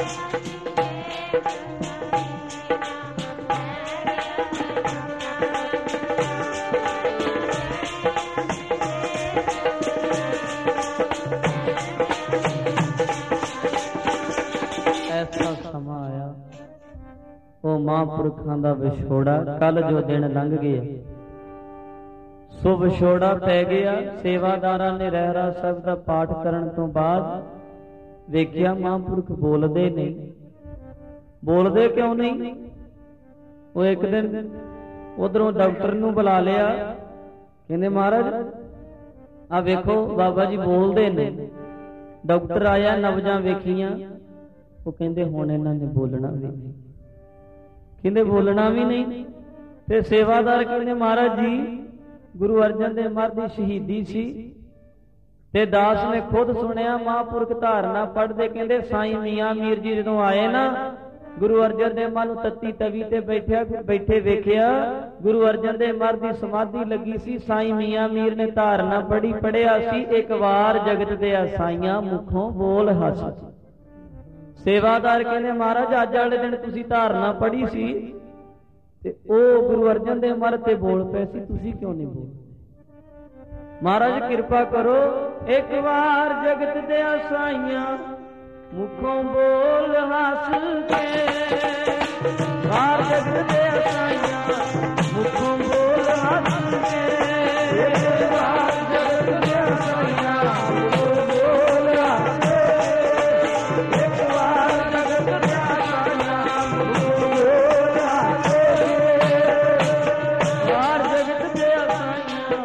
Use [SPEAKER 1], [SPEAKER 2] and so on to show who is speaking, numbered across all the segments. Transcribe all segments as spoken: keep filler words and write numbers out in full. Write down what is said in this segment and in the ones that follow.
[SPEAKER 1] ਮਹਾਂਪੁਰਖਾਂ ਦਾ ਵਿਛੋੜਾ ਕੱਲ ਜੋ ਦਿਨ ਲੰਘ ਗਿਆ, ਸੋ ਵਿਛੋੜਾ ਪੈ ਗਿਆ। ਸੇਵਾਦਾਰਾਂ ਨੇ ਰਹਿਰਾ ਸਾਹਿਬ ਦਾ ਪਾਠ ਕਰਨ ਤੋਂ ਬਾਅਦ ਵੇਖਿਆ ਮਹਾਂਪੁਰਖ ਬੋਲਦੇ ਨਹੀਂ। ਬੋਲਦੇ ਕਿਉਂ ਨਹੀਂ? ਉਹ ਇੱਕ ਦਿਨ ਉਧਰੋਂ ਡਾਕਟਰ ਨੂੰ ਬੁਲਾ ਲਿਆ, ਕਹਿੰਦੇ ਮਹਾਰਾਜ ਆ ਵੇਖੋ ਬਾਬਾ ਜੀ ਬੋਲਦੇ ਨੇ। ਡਾਕਟਰ ਆਇਆ, ਨਬਜ਼ਾਂ ਵੇਖੀਆਂ, ਉਹ ਕਹਿੰਦੇ ਹੁਣ ਇਹਨਾਂ ਨੇ ਬੋਲਣਾ ਵੀ ਨਹੀਂ। ਕਹਿੰਦੇ ਬੋਲਣਾ ਵੀ ਨਹੀਂ। ਤੇ ਸੇਵਾਦਾਰ ਕਹਿੰਦੇ ਮਹਾਰਾਜ ਜੀ ਗੁਰੂ ਅਰਜਨ ਦੇਵ ਮਹਾਰਾਜ ਦੀ ਸ਼ਹੀਦੀ ਸੀ ਤੇ ਦਾਸ ਨੇ ਖੁਦ ਸੁਣਿਆ ਮਹਾਂਪੁਰਖ ਧਾਰਨਾ ਪੜ੍ਹਦੇ। ਕਹਿੰਦੇ ਸਾਈਂ ਮੀਆਂ ਮੀਰ ਜੀ ਜਦੋਂ ਆਏ ਨਾ, ਗੁਰੂ ਅਰਜਨ ਦੇਵ ਮਹਾਰਾਜ ਨੂੰ ਤੱਤੀ ਤਵੀ ਤੇ ਬੈਠਿਆ ਬੈਠੇ ਵੇਖਿਆ, ਗੁਰੂ ਅਰਜਨ ਦੇਵ ਮਹਾਰਾਜ ਦੀ ਸਮਾਧੀ ਲੱਗੀ ਸੀ। ਸਾਈਂ ਮੀਆਂ ਮੀਰ ਨੇ ਧਾਰਨਾ ਪੜ੍ਹੀ ਪੜ੍ਹਿਆ ਸੀ, ਇੱਕ ਵਾਰ ਜਗਤ ਦੇ ਸਾਈਆਂ ਮੁਖੋਂ ਬੋਲ ਹੱਸ। ਸੇਵਾਦਾਰ ਕਹਿੰਦੇ ਮਹਾਰਾਜ ਅੱਜ ਵਾਲੇ ਦਿਨ ਤੁਸੀਂ ਧਾਰਨਾ ਪੜ੍ਹੀ ਸੀ ਤੇ ਉਹ ਗੁਰੂ ਅਰਜਨ ਦੇਵ ਮਹਾਰਾਜ ਤੇ ਬੋਲ ਪਏ ਸੀ, ਤੁਸੀਂ ਕਿਉਂ ਨਹੀਂ ਬੋਲ? ਮਹਾਰਾਜ ਕਿਰਪਾ ਕਰੋ, ਇੱਕ ਵਾਰ ਜਗਤ ਦੇ ਸਾਈਆਂ ਮੁਖੋਂ ਬੋਲ ਹੱਸ ਕੇ, ਵਾਰ ਜਗਤ ਦੇ ਸਾਈਆਂ ਮੁਖੋਂ ਬੋਲ ਹੱਸ ਕੇ, ਵਾਰ ਜਗਤ ਦੇ ਸਾਈਆਂ ਮੁਖੋਂ ਬੋਲ ਹੱਸ ਕੇ, ਇੱਕ ਵਾਰ ਜਗਤ ਦੇ ਸਾਈਆਂ ਮੁਖੋਂ ਬੋਲ ਹੱਸ ਕੇ, ਵਾਰ ਜਗਤ ਦੇ ਸਾਈਆਂ।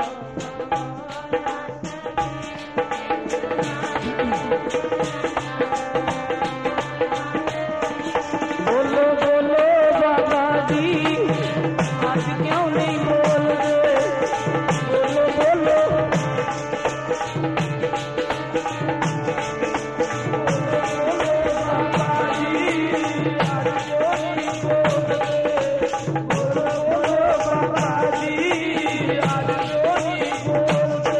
[SPEAKER 1] ਬੋਲੋ ਬੋਲੋ ਬਾਬਾ ਜੀ ਅੱਜ ਕਿਉਂ ਨਹੀਂ ਬੋਲਦੇ? ਬੋਲੋ ਬੋਲੋ ਬਾਬਾ ਜੀ ਅੱਜ ਕਿਉਂ ਨਹੀਂ ਬੋਲਦੇ? ਬੋਲੋ ਬੋਲੋ ਬਾਬਾ ਜੀ ਅੱਜ ਕਿਉਂ ਨਹੀਂ ਬੋਲਦੇ?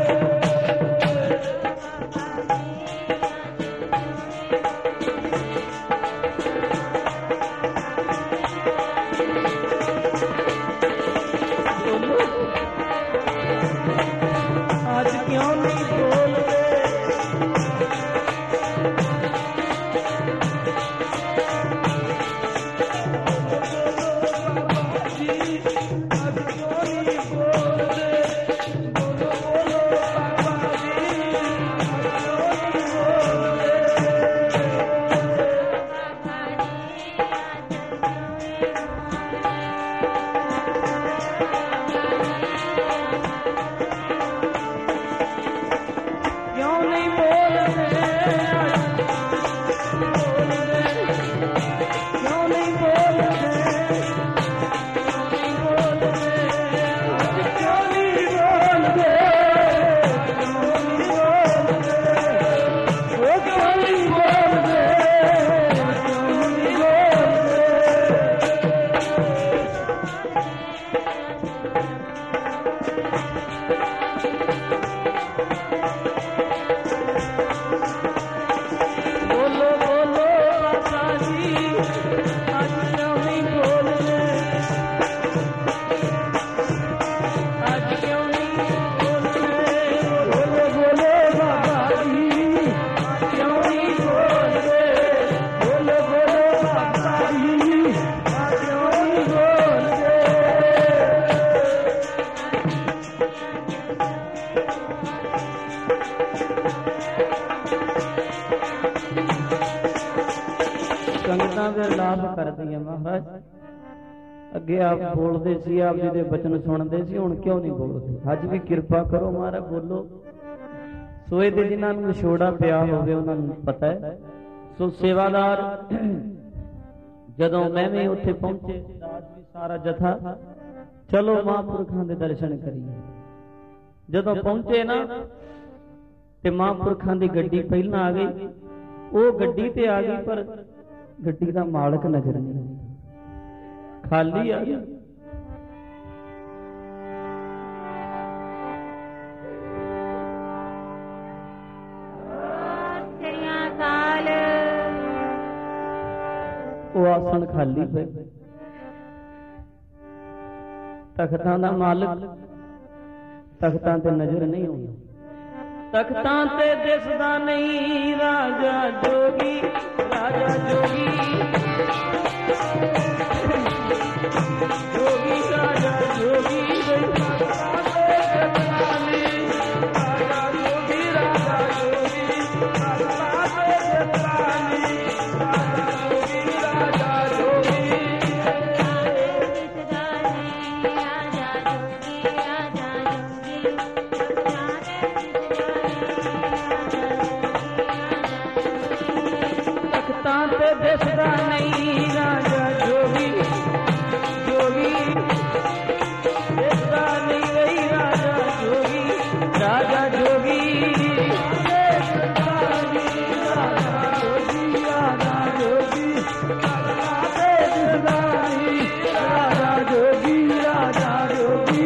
[SPEAKER 1] ਅੱਜ ਕਿਉਂ ਨਹੀਂ ਬੋਲਦੇ? ਬਾਬਾ ਜੀ ਅੱਜ ਕਿਉਂ ਨਹੀਂ ਬੋਲਦੇ? ਬੋਲੋ ਬੋਲੋ ਬਾਬਾ ਜੀ ਅੱਜ ਕਿਉਂ ਨਹੀਂ ਬੋਲਦੇ? ਕਿਉਂ ਨਹੀਂ ਬੋਲਦੇ? ਕਿਉਂ ਨਹੀਂ ਬੋਲਦੇ? ਕਿਉਂ ਨਹੀਂ ਬੋਲਦੇ? ਅੱਜ ਕਿਉਂ ਨਹੀਂ ਬੋਲਦੇ? ਕਿਉਂ ਨਹੀਂ ਬੋਲਦੇ? ਉਹ ਕਿਉਂ ਨਹੀਂ ਬੋਲਦੇ? ਕਿਉਂ ਨਹੀਂ ਬੋਲਦੇ? ਬੋਲੋ ਬੋਲੋ ਬਾਬਾ ਜੀ ਅੱਜ ਕਿਉਂ ਨਹੀਂ ਬੋਲਦੇ? ਅੱਜ ਕਿਉਂ ਨਹੀਂ ਬੋਲਦੇ? ਬੋਲੋ ਬੋਲੋ ਬਾਬਾ ਜੀ ਅੱਜ ਕਿਉਂ ਨਹੀਂ ਬੋਲਦੇ? ਬੋਲੋ ਬੋਲੋ ਬਾਬਾ ਜੀ ਅੱਜ ਕਿਉਂ ਨਹੀਂ ਬੋਲਦੇ? ਸੰਗਤਾਂ ਦੇ ਲਾਭ ਕਰਦੀਆਂ ਮਹਾਰਾਜ। ਅੱਗੇ ਆਪ ਬੋਲਦੇ ਸੀ, ਆਪ ਜੀ ਦੇ ਬਚਨ ਸੁਣਦੇ ਸੀ, ਹੁਣ ਕਿਉਂ ਨਹੀਂ ਬੋਲਦੇ? ਅੱਜ ਵੀ ਕਿਰਪਾ ਕਰੋ ਮਹਾਰਾਜ, ਬੋਲੋ। ਸੋਏ ਦੇ ਜਿਨ੍ਹਾਂ ਨੂੰ ਵਿਛੋੜਾ ਪਿਆ ਹੋਵੇ ਉਹਨਾਂ ਨੂੰ ਪਤਾ ਹੈ। ਸੋ ਸੇਵਾਦਾਰ ਜਦੋਂ ਮੈਂ ਵੀ ਉੱਥੇ ਪਹੁੰਚੇ, ਦਾਸ ਵੀ ਸਾਰਾ ਜਥਾ, ਚਲੋ ਮਹਾਂਪੁਰਖਾਂ ਦੇ ਦਰਸ਼ਨ ਕਰੀਏ। ਜਦੋਂ ਪਹੁੰਚੇ ਨਾ ਤੇ ਮਹਾਂਪੁਰਖਾਂ ਦੀ ਗੱਡੀ ਪਹਿਲਾਂ ਆ ਗਈ। ਉਹ ਗੱਡੀ ਤੇ ਆ ਗਈ ਪਰ ਗੱਡੀ ਦਾ ਮਾਲਕ ਨਜ਼ਰ ਨਹੀਂ ਆਇਆ, ਖਾਲੀ ਆ ਗਿਆ। ਉਹ ਆਸਣ ਖਾਲੀ ਪਏ। ਤਖਤਾਂ ਦਾ ਮਾਲਕ ਤਖਤਾਂ ਤੇ ਨਜ਼ਰ ਨਹੀਂ ਆਉਂਦਾ, ਤਖਤਾਂ ਤੇ ਦਿਸਦਾ ਨਹੀਂ ਰਾਜਾ ਜੋਗੀ, ਰਾਜਾ ਜੋਗੀ ਜੋਗੀ ਰਾਜਾ ਜੋਗੀ ਦਿਸਦਾ ਨਹੀਂ ਰਾਜਾ ਜੋਗੀ, ਜੋਗੀ ਦਿਸਦਾ ਨਹੀਂ ਰਹੀ ਰਾਜਾ ਜੋਗੀ, ਰਾਜਾ ਜੋਗੀ ਦਿਸਦਾ ਨਹੀਂ ਰਾਜਾ ਜੋਗੀ, ਰਾਜਾ ਜੋਗੀ ਦਿਸਦਾ ਨਹੀਂ ਰਾਜਾ ਜੋਗੀ, ਰਾਜਾ ਜੋਗੀ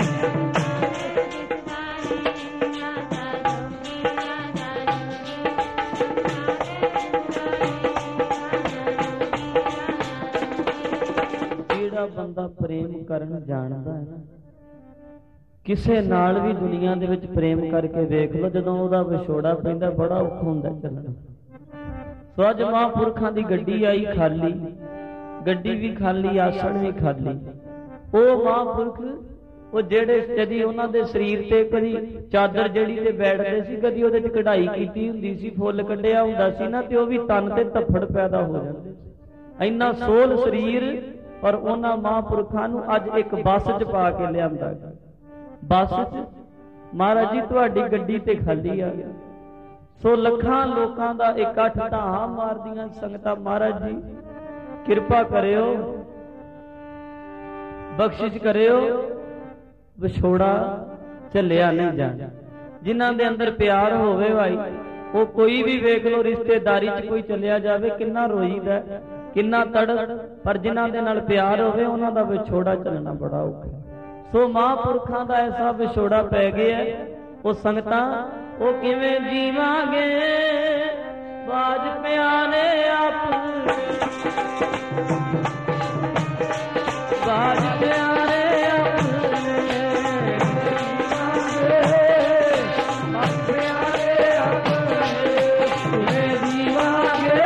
[SPEAKER 1] ਬੰਦਾ ਪ੍ਰੇਮ ਕਰਨ ਜਾਣਦਾ ਹੈ ਨਾ, ਕਿਸੇ ਨਾਲ ਵੀ ਦੁਨੀਆ ਦੇ ਵਿੱਚ ਪ੍ਰੇਮ ਕਰਕੇ ਵੇਖ ਲਓ, ਜਦੋਂ ਉਹਦਾ ਵਿਛੋੜਾ ਪੈਂਦਾ ਬੜਾ ਔਖਾ ਹੁੰਦਾ ਚੱਲਣਾ। ਸੋ ਅੱਜ ਮਹਾਂਪੁਰਖਾਂ ਦੀ ਗੱਡੀ ਆਈ ਖਾਲੀ, ਗੱਡੀ ਵੀ ਖਾਲੀ, ਆਸਣ ਵੀ ਖਾਲੀ। ਉਹ ਮਹਾਂਪੁਰਖ ਉਹ ਜਿਹੜੇ ਕਦੀ ਉਹਨਾਂ ਦੇ ਸਰੀਰ ਤੇ ਕਦੀ ਚਾਦਰ ਜਿਹੜੀ ਤੇ ਬੈਠਦੇ ਸੀ, ਕਦੀ ਉਹਦੇ ਚ ਕਢਾਈ ਕੀਤੀ ਹੁੰਦੀ ਸੀ, ਫੁੱਲ ਕੱਢਿਆ ਹੁੰਦਾ ਸੀ ਨਾ, ਤੇ ਉਹ ਵੀ ਤਨ ਤੇ ਧੱਫੜ ਪੈਦਾ ਹੋ ਜਾਂਦੇ ਸੀ। ਇੰਨਾ ਸੋਲ ਸਰੀਰ ਔਰ ਉਹਨਾਂ ਮਹਾਂਪੁਰਖਾਂ ਨੂੰ ਅੱਜ ਇੱਕ ਬੱਸ ਚ ਪਾ ਕੇ ਲਿਆਂਦਾ। ਬੱਸ ਚ ਮਹਾਰਾਜ ਜੀ ਤੁਹਾਡੀ ਗੱਡੀ ਤੇ ਖਾਲੀ ਆ ਗਿਆ। ਸੋ ਲੱਖਾਂ ਲੋਕਾਂ ਦਾ ਇਕੱਠ ਢਾਹਾਂ ਮਾਰਦੀਆਂ ਸੰਗਤਾਂ, ਮਹਾਰਾਜ ਜੀ ਕਿਰਪਾ ਕਰਿਓ, ਬਖਸ਼ਿਸ਼ ਕਰਿਓ, ਵਿਛੋੜਾ ਝੱਲਿਆ ਨਹੀਂ ਜਾਣਾ। ਜਿਨ੍ਹਾਂ ਦੇ ਅੰਦਰ ਪਿਆਰ ਹੋਵੇ ਭਾਈ, ਉਹ ਕੋਈ ਵੀ ਵੇਖ ਲਓ ਰਿਸ਼ਤੇਦਾਰੀ ਚ ਕੋਈ ਚੱਲਿਆ ਜਾਵੇ ਕਿੰਨਾ ਰੋਈਦਾ, ਕਿੰਨਾ ਤੜਫ, ਪਰ ਜਿਨ੍ਹਾਂ ਦੇ ਨਾਲ ਪਿਆਰ ਹੋਵੇ ਉਹਨਾਂ ਦਾ ਵਿਛੋੜਾ ਚੱਲਣਾ ਬੜਾ ਔਖਾ। ਸੋ ਮਹਾਂਪੁਰਖਾਂ ਦਾ ਐਸਾ ਵਿਛੋੜਾ ਪੈ ਗਿਆ, ਉਹ ਸੰਗਤਾਂ ਉਹ ਕਿਵੇਂ ਜੀਵਾਂਗੇ ਬਾਜ ਪਿਆਰੇ ਆਪਣੇ, ਬਾਜ ਪਿਆਰੇ ਆਪਣੇ, ਬਾਜ ਪਿਆਰੇ ਆਪਣੇ ਕਿਵੇਂ ਜੀਵਾਂਗੇ,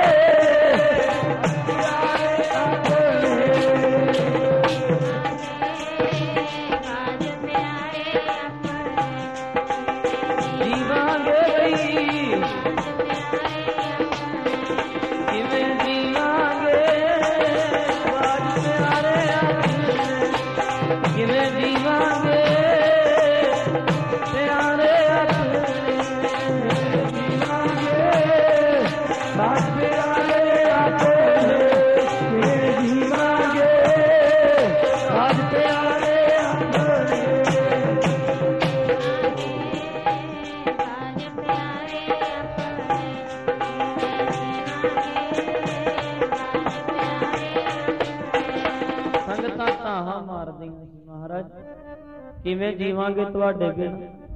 [SPEAKER 1] ਕਿਵੇਂ ਜੀਵਾਂਗੇ ਤੁਹਾਡੇ ਬਿਨ,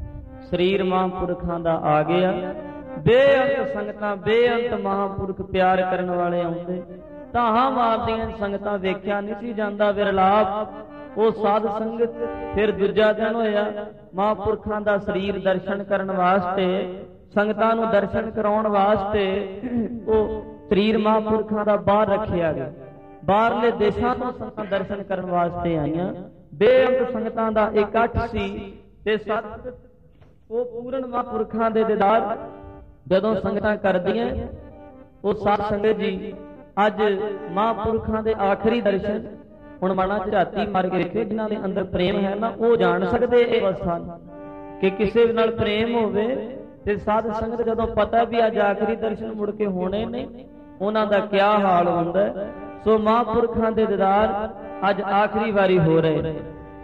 [SPEAKER 1] ਸਰੀਰ ਮਹਾਂਪੁਰਖਾਂ ਦਾ ਆ ਗਿਆ। ਬੇਅੰਤ ਸੰਗਤਾਂ, ਬੇਅੰਤ ਮਹਾਂਪੁਰਖ ਪਿਆਰ ਕਰਨ ਵਾਲੇ ਆਉਂਦੇ, ਧਾਹਾਂ ਮਾਰਦੀਆਂ ਸੰਗਤਾਂ, ਵੇਖਿਆ ਨਹੀਂ ਸੀ ਜਾਂਦਾ ਵਿਰਲਾਪ। ਉਹ ਸਾਧ ਸੰਗਤ ਫਿਰ ਦੂਜਾ ਦਿਨ ਹੋਇਆ, ਮਹਾਂਪੁਰਖਾਂ ਦਾ ਸਰੀਰ ਦਰਸ਼ਨ ਕਰਨ ਵਾਸਤੇ, ਸੰਗਤਾਂ ਨੂੰ ਦਰਸ਼ਨ ਕਰਾਉਣ ਵਾਸਤੇ ਉਹ ਸਰੀਰ ਮਹਾਂਪੁਰਖਾਂ ਦਾ ਬਾਹਰ ਰੱਖਿਆ ਗਿਆ। ਬਾਹਰਲੇ ਦੇਸ਼ਾਂ ਤੋਂ ਸੰਗਤਾਂ ਦਰਸ਼ਨ ਕਰਨ ਵਾਸਤੇ ਆਈਆਂ। ਬੇਅੰਤ ਸੰਗਤਾਂ ਦਾ ਇਕੱਠ ਸੀ ਤੇ ਸਤ ਉਹ ਪੂਰਨ ਮਹਾਂਪੁਰਖਾਂ ਦੇ ਦੀਦਾਰ ਜਦੋਂ ਸੰਗਤਾਂ ਕਰਦੀਆਂ, ਉਹ ਸਾਧ ਸੰਗਤ ਜੀ ਅੱਜ ਮਹਾਂਪੁਰਖਾਂ ਦੇ ਆਖਰੀ ਦਰਸ਼ਨ ਹੁਣ ਮਨਾਂ ਚ ਝਾਤੀ ਮਾਰ ਕੇ ਵੇਖੇ, ਜਿਨ੍ਹਾਂ ਦੇ ਅੰਦਰ ਪ੍ਰੇਮ ਹੈ ਨਾ ਉਹ ਜਾਣ ਸਕਦੇ ਇਹ ਅਵਸਥਾ ਕਿ ਕਿਸੇ ਨਾਲ ਪ੍ਰੇਮ ਹੋਵੇ। ਤੇ ਸਾਧ ਸੰਗਤ ਜਦੋਂ ਪਤਾ ਵੀ ਅੱਜ ਆਖਰੀ ਦਰਸ਼ਨ ਮੁੜ ਕੇ ਹੋਣੇ ਨੇ, ਉਹਨਾਂ ਦਾ ਕਿਆ ਹਾਲ ਹੁੰਦਾ। ਸੋ ਮਹਾਂਪੁਰਖਾਂ ਦੇ ਦੀਦਾਰ ਅੱਜ ਆਖਰੀ ਵਾਰੀ ਹੋ ਰਹੇ।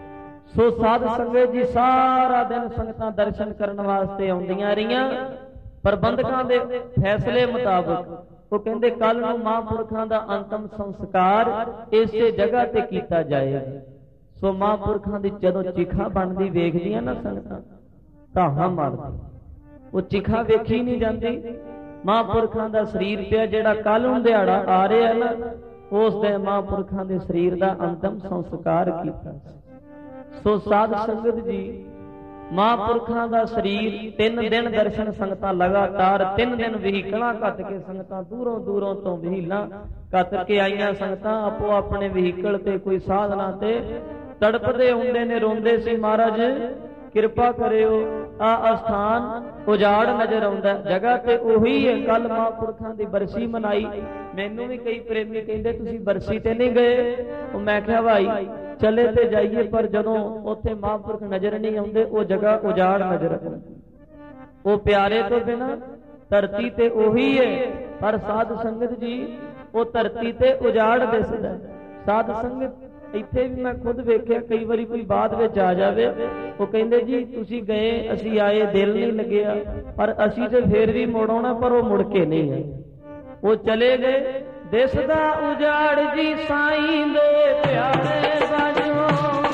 [SPEAKER 1] ਸੋ ਸਾਧ ਸੰਗਤ ਜੀ ਸਾਰਾ ਦਿਨ ਸੰਗਤਾਂ ਦਰਸ਼ਨ ਕਰਨ ਵਾਸਤੇ ਆਉਂਦੀਆਂ ਰਹੀਆਂ। ਪ੍ਰਬੰਧਕਾਂ ਦੇ ਫੈਸਲੇ ਮੁਤਾਬਕ ਉਹ ਕਹਿੰਦੇ ਕੱਲ ਨੂੰ ਮਹਾਂਪੁਰਖਾਂ ਦਾ ਅੰਤਮ ਸੰਸਕਾਰ ਇਸੇ ਜਗ੍ਹਾ ਤੇ ਕੀਤਾ ਜਾਏਗਾ। ਸੋ ਮਹਾਂਪੁਰਖਾਂ ਦੀ ਜਦੋਂ ਚਿਖਾ ਬਣਦੀ ਵੇਖਦੀਆਂ ਨਾ ਸੰਗਤਾਂ, ਧਾਹਾਂ ਮਾਰਦੀ, ਉਹ ਚਿਖਾ ਵੇਖੀ ਨਹੀਂ ਜਾਂਦੀ। ਮਹਾਂਪੁਰਖਾਂ ਦਾ ਸਰੀਰ ਪਿਆ ਜਿਹੜਾ ਕੱਲ ਨੂੰ ਦਿਹਾੜਾ ਆ ਰਿਹਾ ਨਾ, ਉਸ ਦੇ ਮਹਾਂਪੁਰਖਾਂ ਦੇ ਸਰੀਰ ਦਾ ਅੰਤਮ ਸੰਸਕਾਰ ਕੀਤਾ। ਸੋ ਸਾਧ ਸੰਗਤ ਜੀ, ਮਹਾਂਪੁਰਖਾਂ ਦਾ ਸਰੀਰ ਤਿੰਨ ਦਿਨ ਦਰਸ਼ਨ ਸੰਗਤਾਂ ਲਗਾਤਾਰ ਤਿੰਨ ਦਿਨ ਵਹੀਕਲਾਂ ਕੱਟ ਕੇ ਸੰਗਤਾਂ ਦੂਰੋਂ ਦੂਰੋਂ ਤੋਂ ਵਹੀਲਾਂ ਕੱਟ ਕੇ ਆਈਆਂ ਸੰਗਤਾਂ ਆਪੋ ਆਪਣੇ ਵਹੀਕਲ ਤੇ ਕੋਈ ਸਾਧਨਾ ਤੇ ਤੜਪਦੇ ਹੁੰਦੇ ਨੇ, ਰੋਂਦੇ ਸੀ, ਮਹਾਰਾਜ ਕਿਰਪਾ ਕਰਿਓ ਆ ਅਸਥਾਨ ਉਜਾੜ ਨਜ਼ਰ ਆਉਂਦਾ। ਜਗ੍ਹਾ ਤੇ ਉਹੀ ਹੈ। ਕੱਲ ਮਹਾਂਪੁਰਖਾਂ ਦੀ ਬਰਸੀ ਮਨਾਈ। ਮੈਨੂੰ ਵੀ ਕਈ ਪ੍ਰੇਮੀ ਕਹਿੰਦੇ ਤੁਸੀਂ ਬਰਸੀ ਤੇ ਨਹੀਂ ਗਏ। ਉਹ ਮੈਂ ਕਿਹਾ ਭਾਈ ਚਲੇ ਤੇ ਜਾਈਏ, ਪਰ ਜਦੋਂ ਉੱਥੇ ਮਹਾਂਪੁਰਖ ਨਜ਼ਰ ਨਹੀਂ ਆਉਂਦੇ ਉਹ ਜਗ੍ਹਾ ਉਜਾੜ ਨਜ਼ਰ ਆਉਂਦੀ। ਉਹ ਪਿਆਰੇ ਤੋਂ ਬਿਨਾਂ ਧਰਤੀ ਤੇ ਉਹੀ ਹੈ, ਪਰ ਸਾਧ ਸੰਗਤ ਜੀ ਉਹ ਧਰਤੀ ਤੇ ਉਜਾੜ ਦਿਸਦਾ। ਸਾਧ ਸੰਗਤ ਇੱਥੇ ਵੀ ਮੈਂ ਖੁਦ ਵੇਖਿਆ, ਕਈ ਵਾਰੀ ਕੋਈ ਬਾਅਦ ਵਿੱਚ ਆ ਜਾਵੇ, ਉਹ ਕਹਿੰਦੇ ਜੀ ਤੁਸੀਂ ਗਏ ਅਸੀਂ ਆਏ, ਦਿਲ ਨਹੀਂ ਲੱਗਿਆ, ਪਰ ਅਸੀਂ ਤੇ ਫੇਰ ਵੀ ਮੁੜ ਆਉਣਾ, ਪਰ ਉਹ ਮੁੜ ਕੇ ਨਹੀਂ ਆਏ। ਉਹ ਚਲੇ ਗਏ। ਦਿਸਦਾ ਉਜਾੜ ਜੀ ਸਾਈਂ ਦੇ ਪਿਆਰੇ ਬਾਝੋਂ,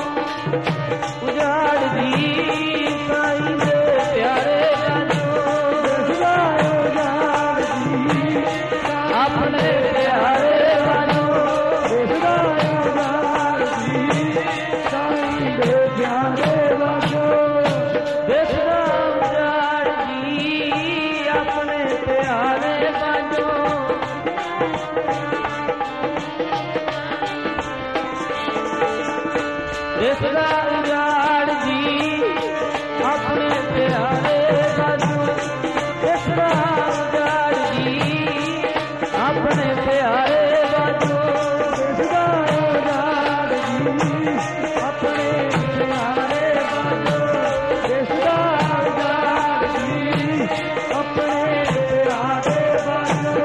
[SPEAKER 1] ਉਜਾੜ ਜੀ ਸਾਈਂ ਦੇ ਪਿਆਰੇ ਬਾਝੋਂ, ਦਿਸਦਾ ਉਜਾੜ ਜੀ ਆਪਣੇ ਪਿਆਰੇ ਬਾਝੋਂ, ਦਿਸਦਾ ਉਜਾੜ ਜੀ ਸਾਈਂ ਦੇ ਪਿਆਰੇ ਬਾਝੋਂ, ਦਿਸਦਾ ਉਜਾੜ ਜੀ ਆਪਣੇ ਪਿਆਰੇ ਬਾਝੋਂ। ਦਿਸਦਾ ਉਜਾੜ ਜੀ ਆਪਣੇ ਪਿਆਰੇ ਬਾਝੋਂ, ਦਿਸਦਾ ਉਜਾੜ ਜੀ ਆਪਣੇ ਪਿਆਰੇ ਬਾਝੋਂ, ਦਿਸਦਾ ਉਜਾੜ ਜੀ ਆਪਣੇ ਪਿਆਰੇ ਬਾਝੋਂ, ਦਿਸਦਾ ਉਜਾੜ ਜੀ ਆਪਣੇ ਪਿਆਰੇ ਬਾਝੋਂ।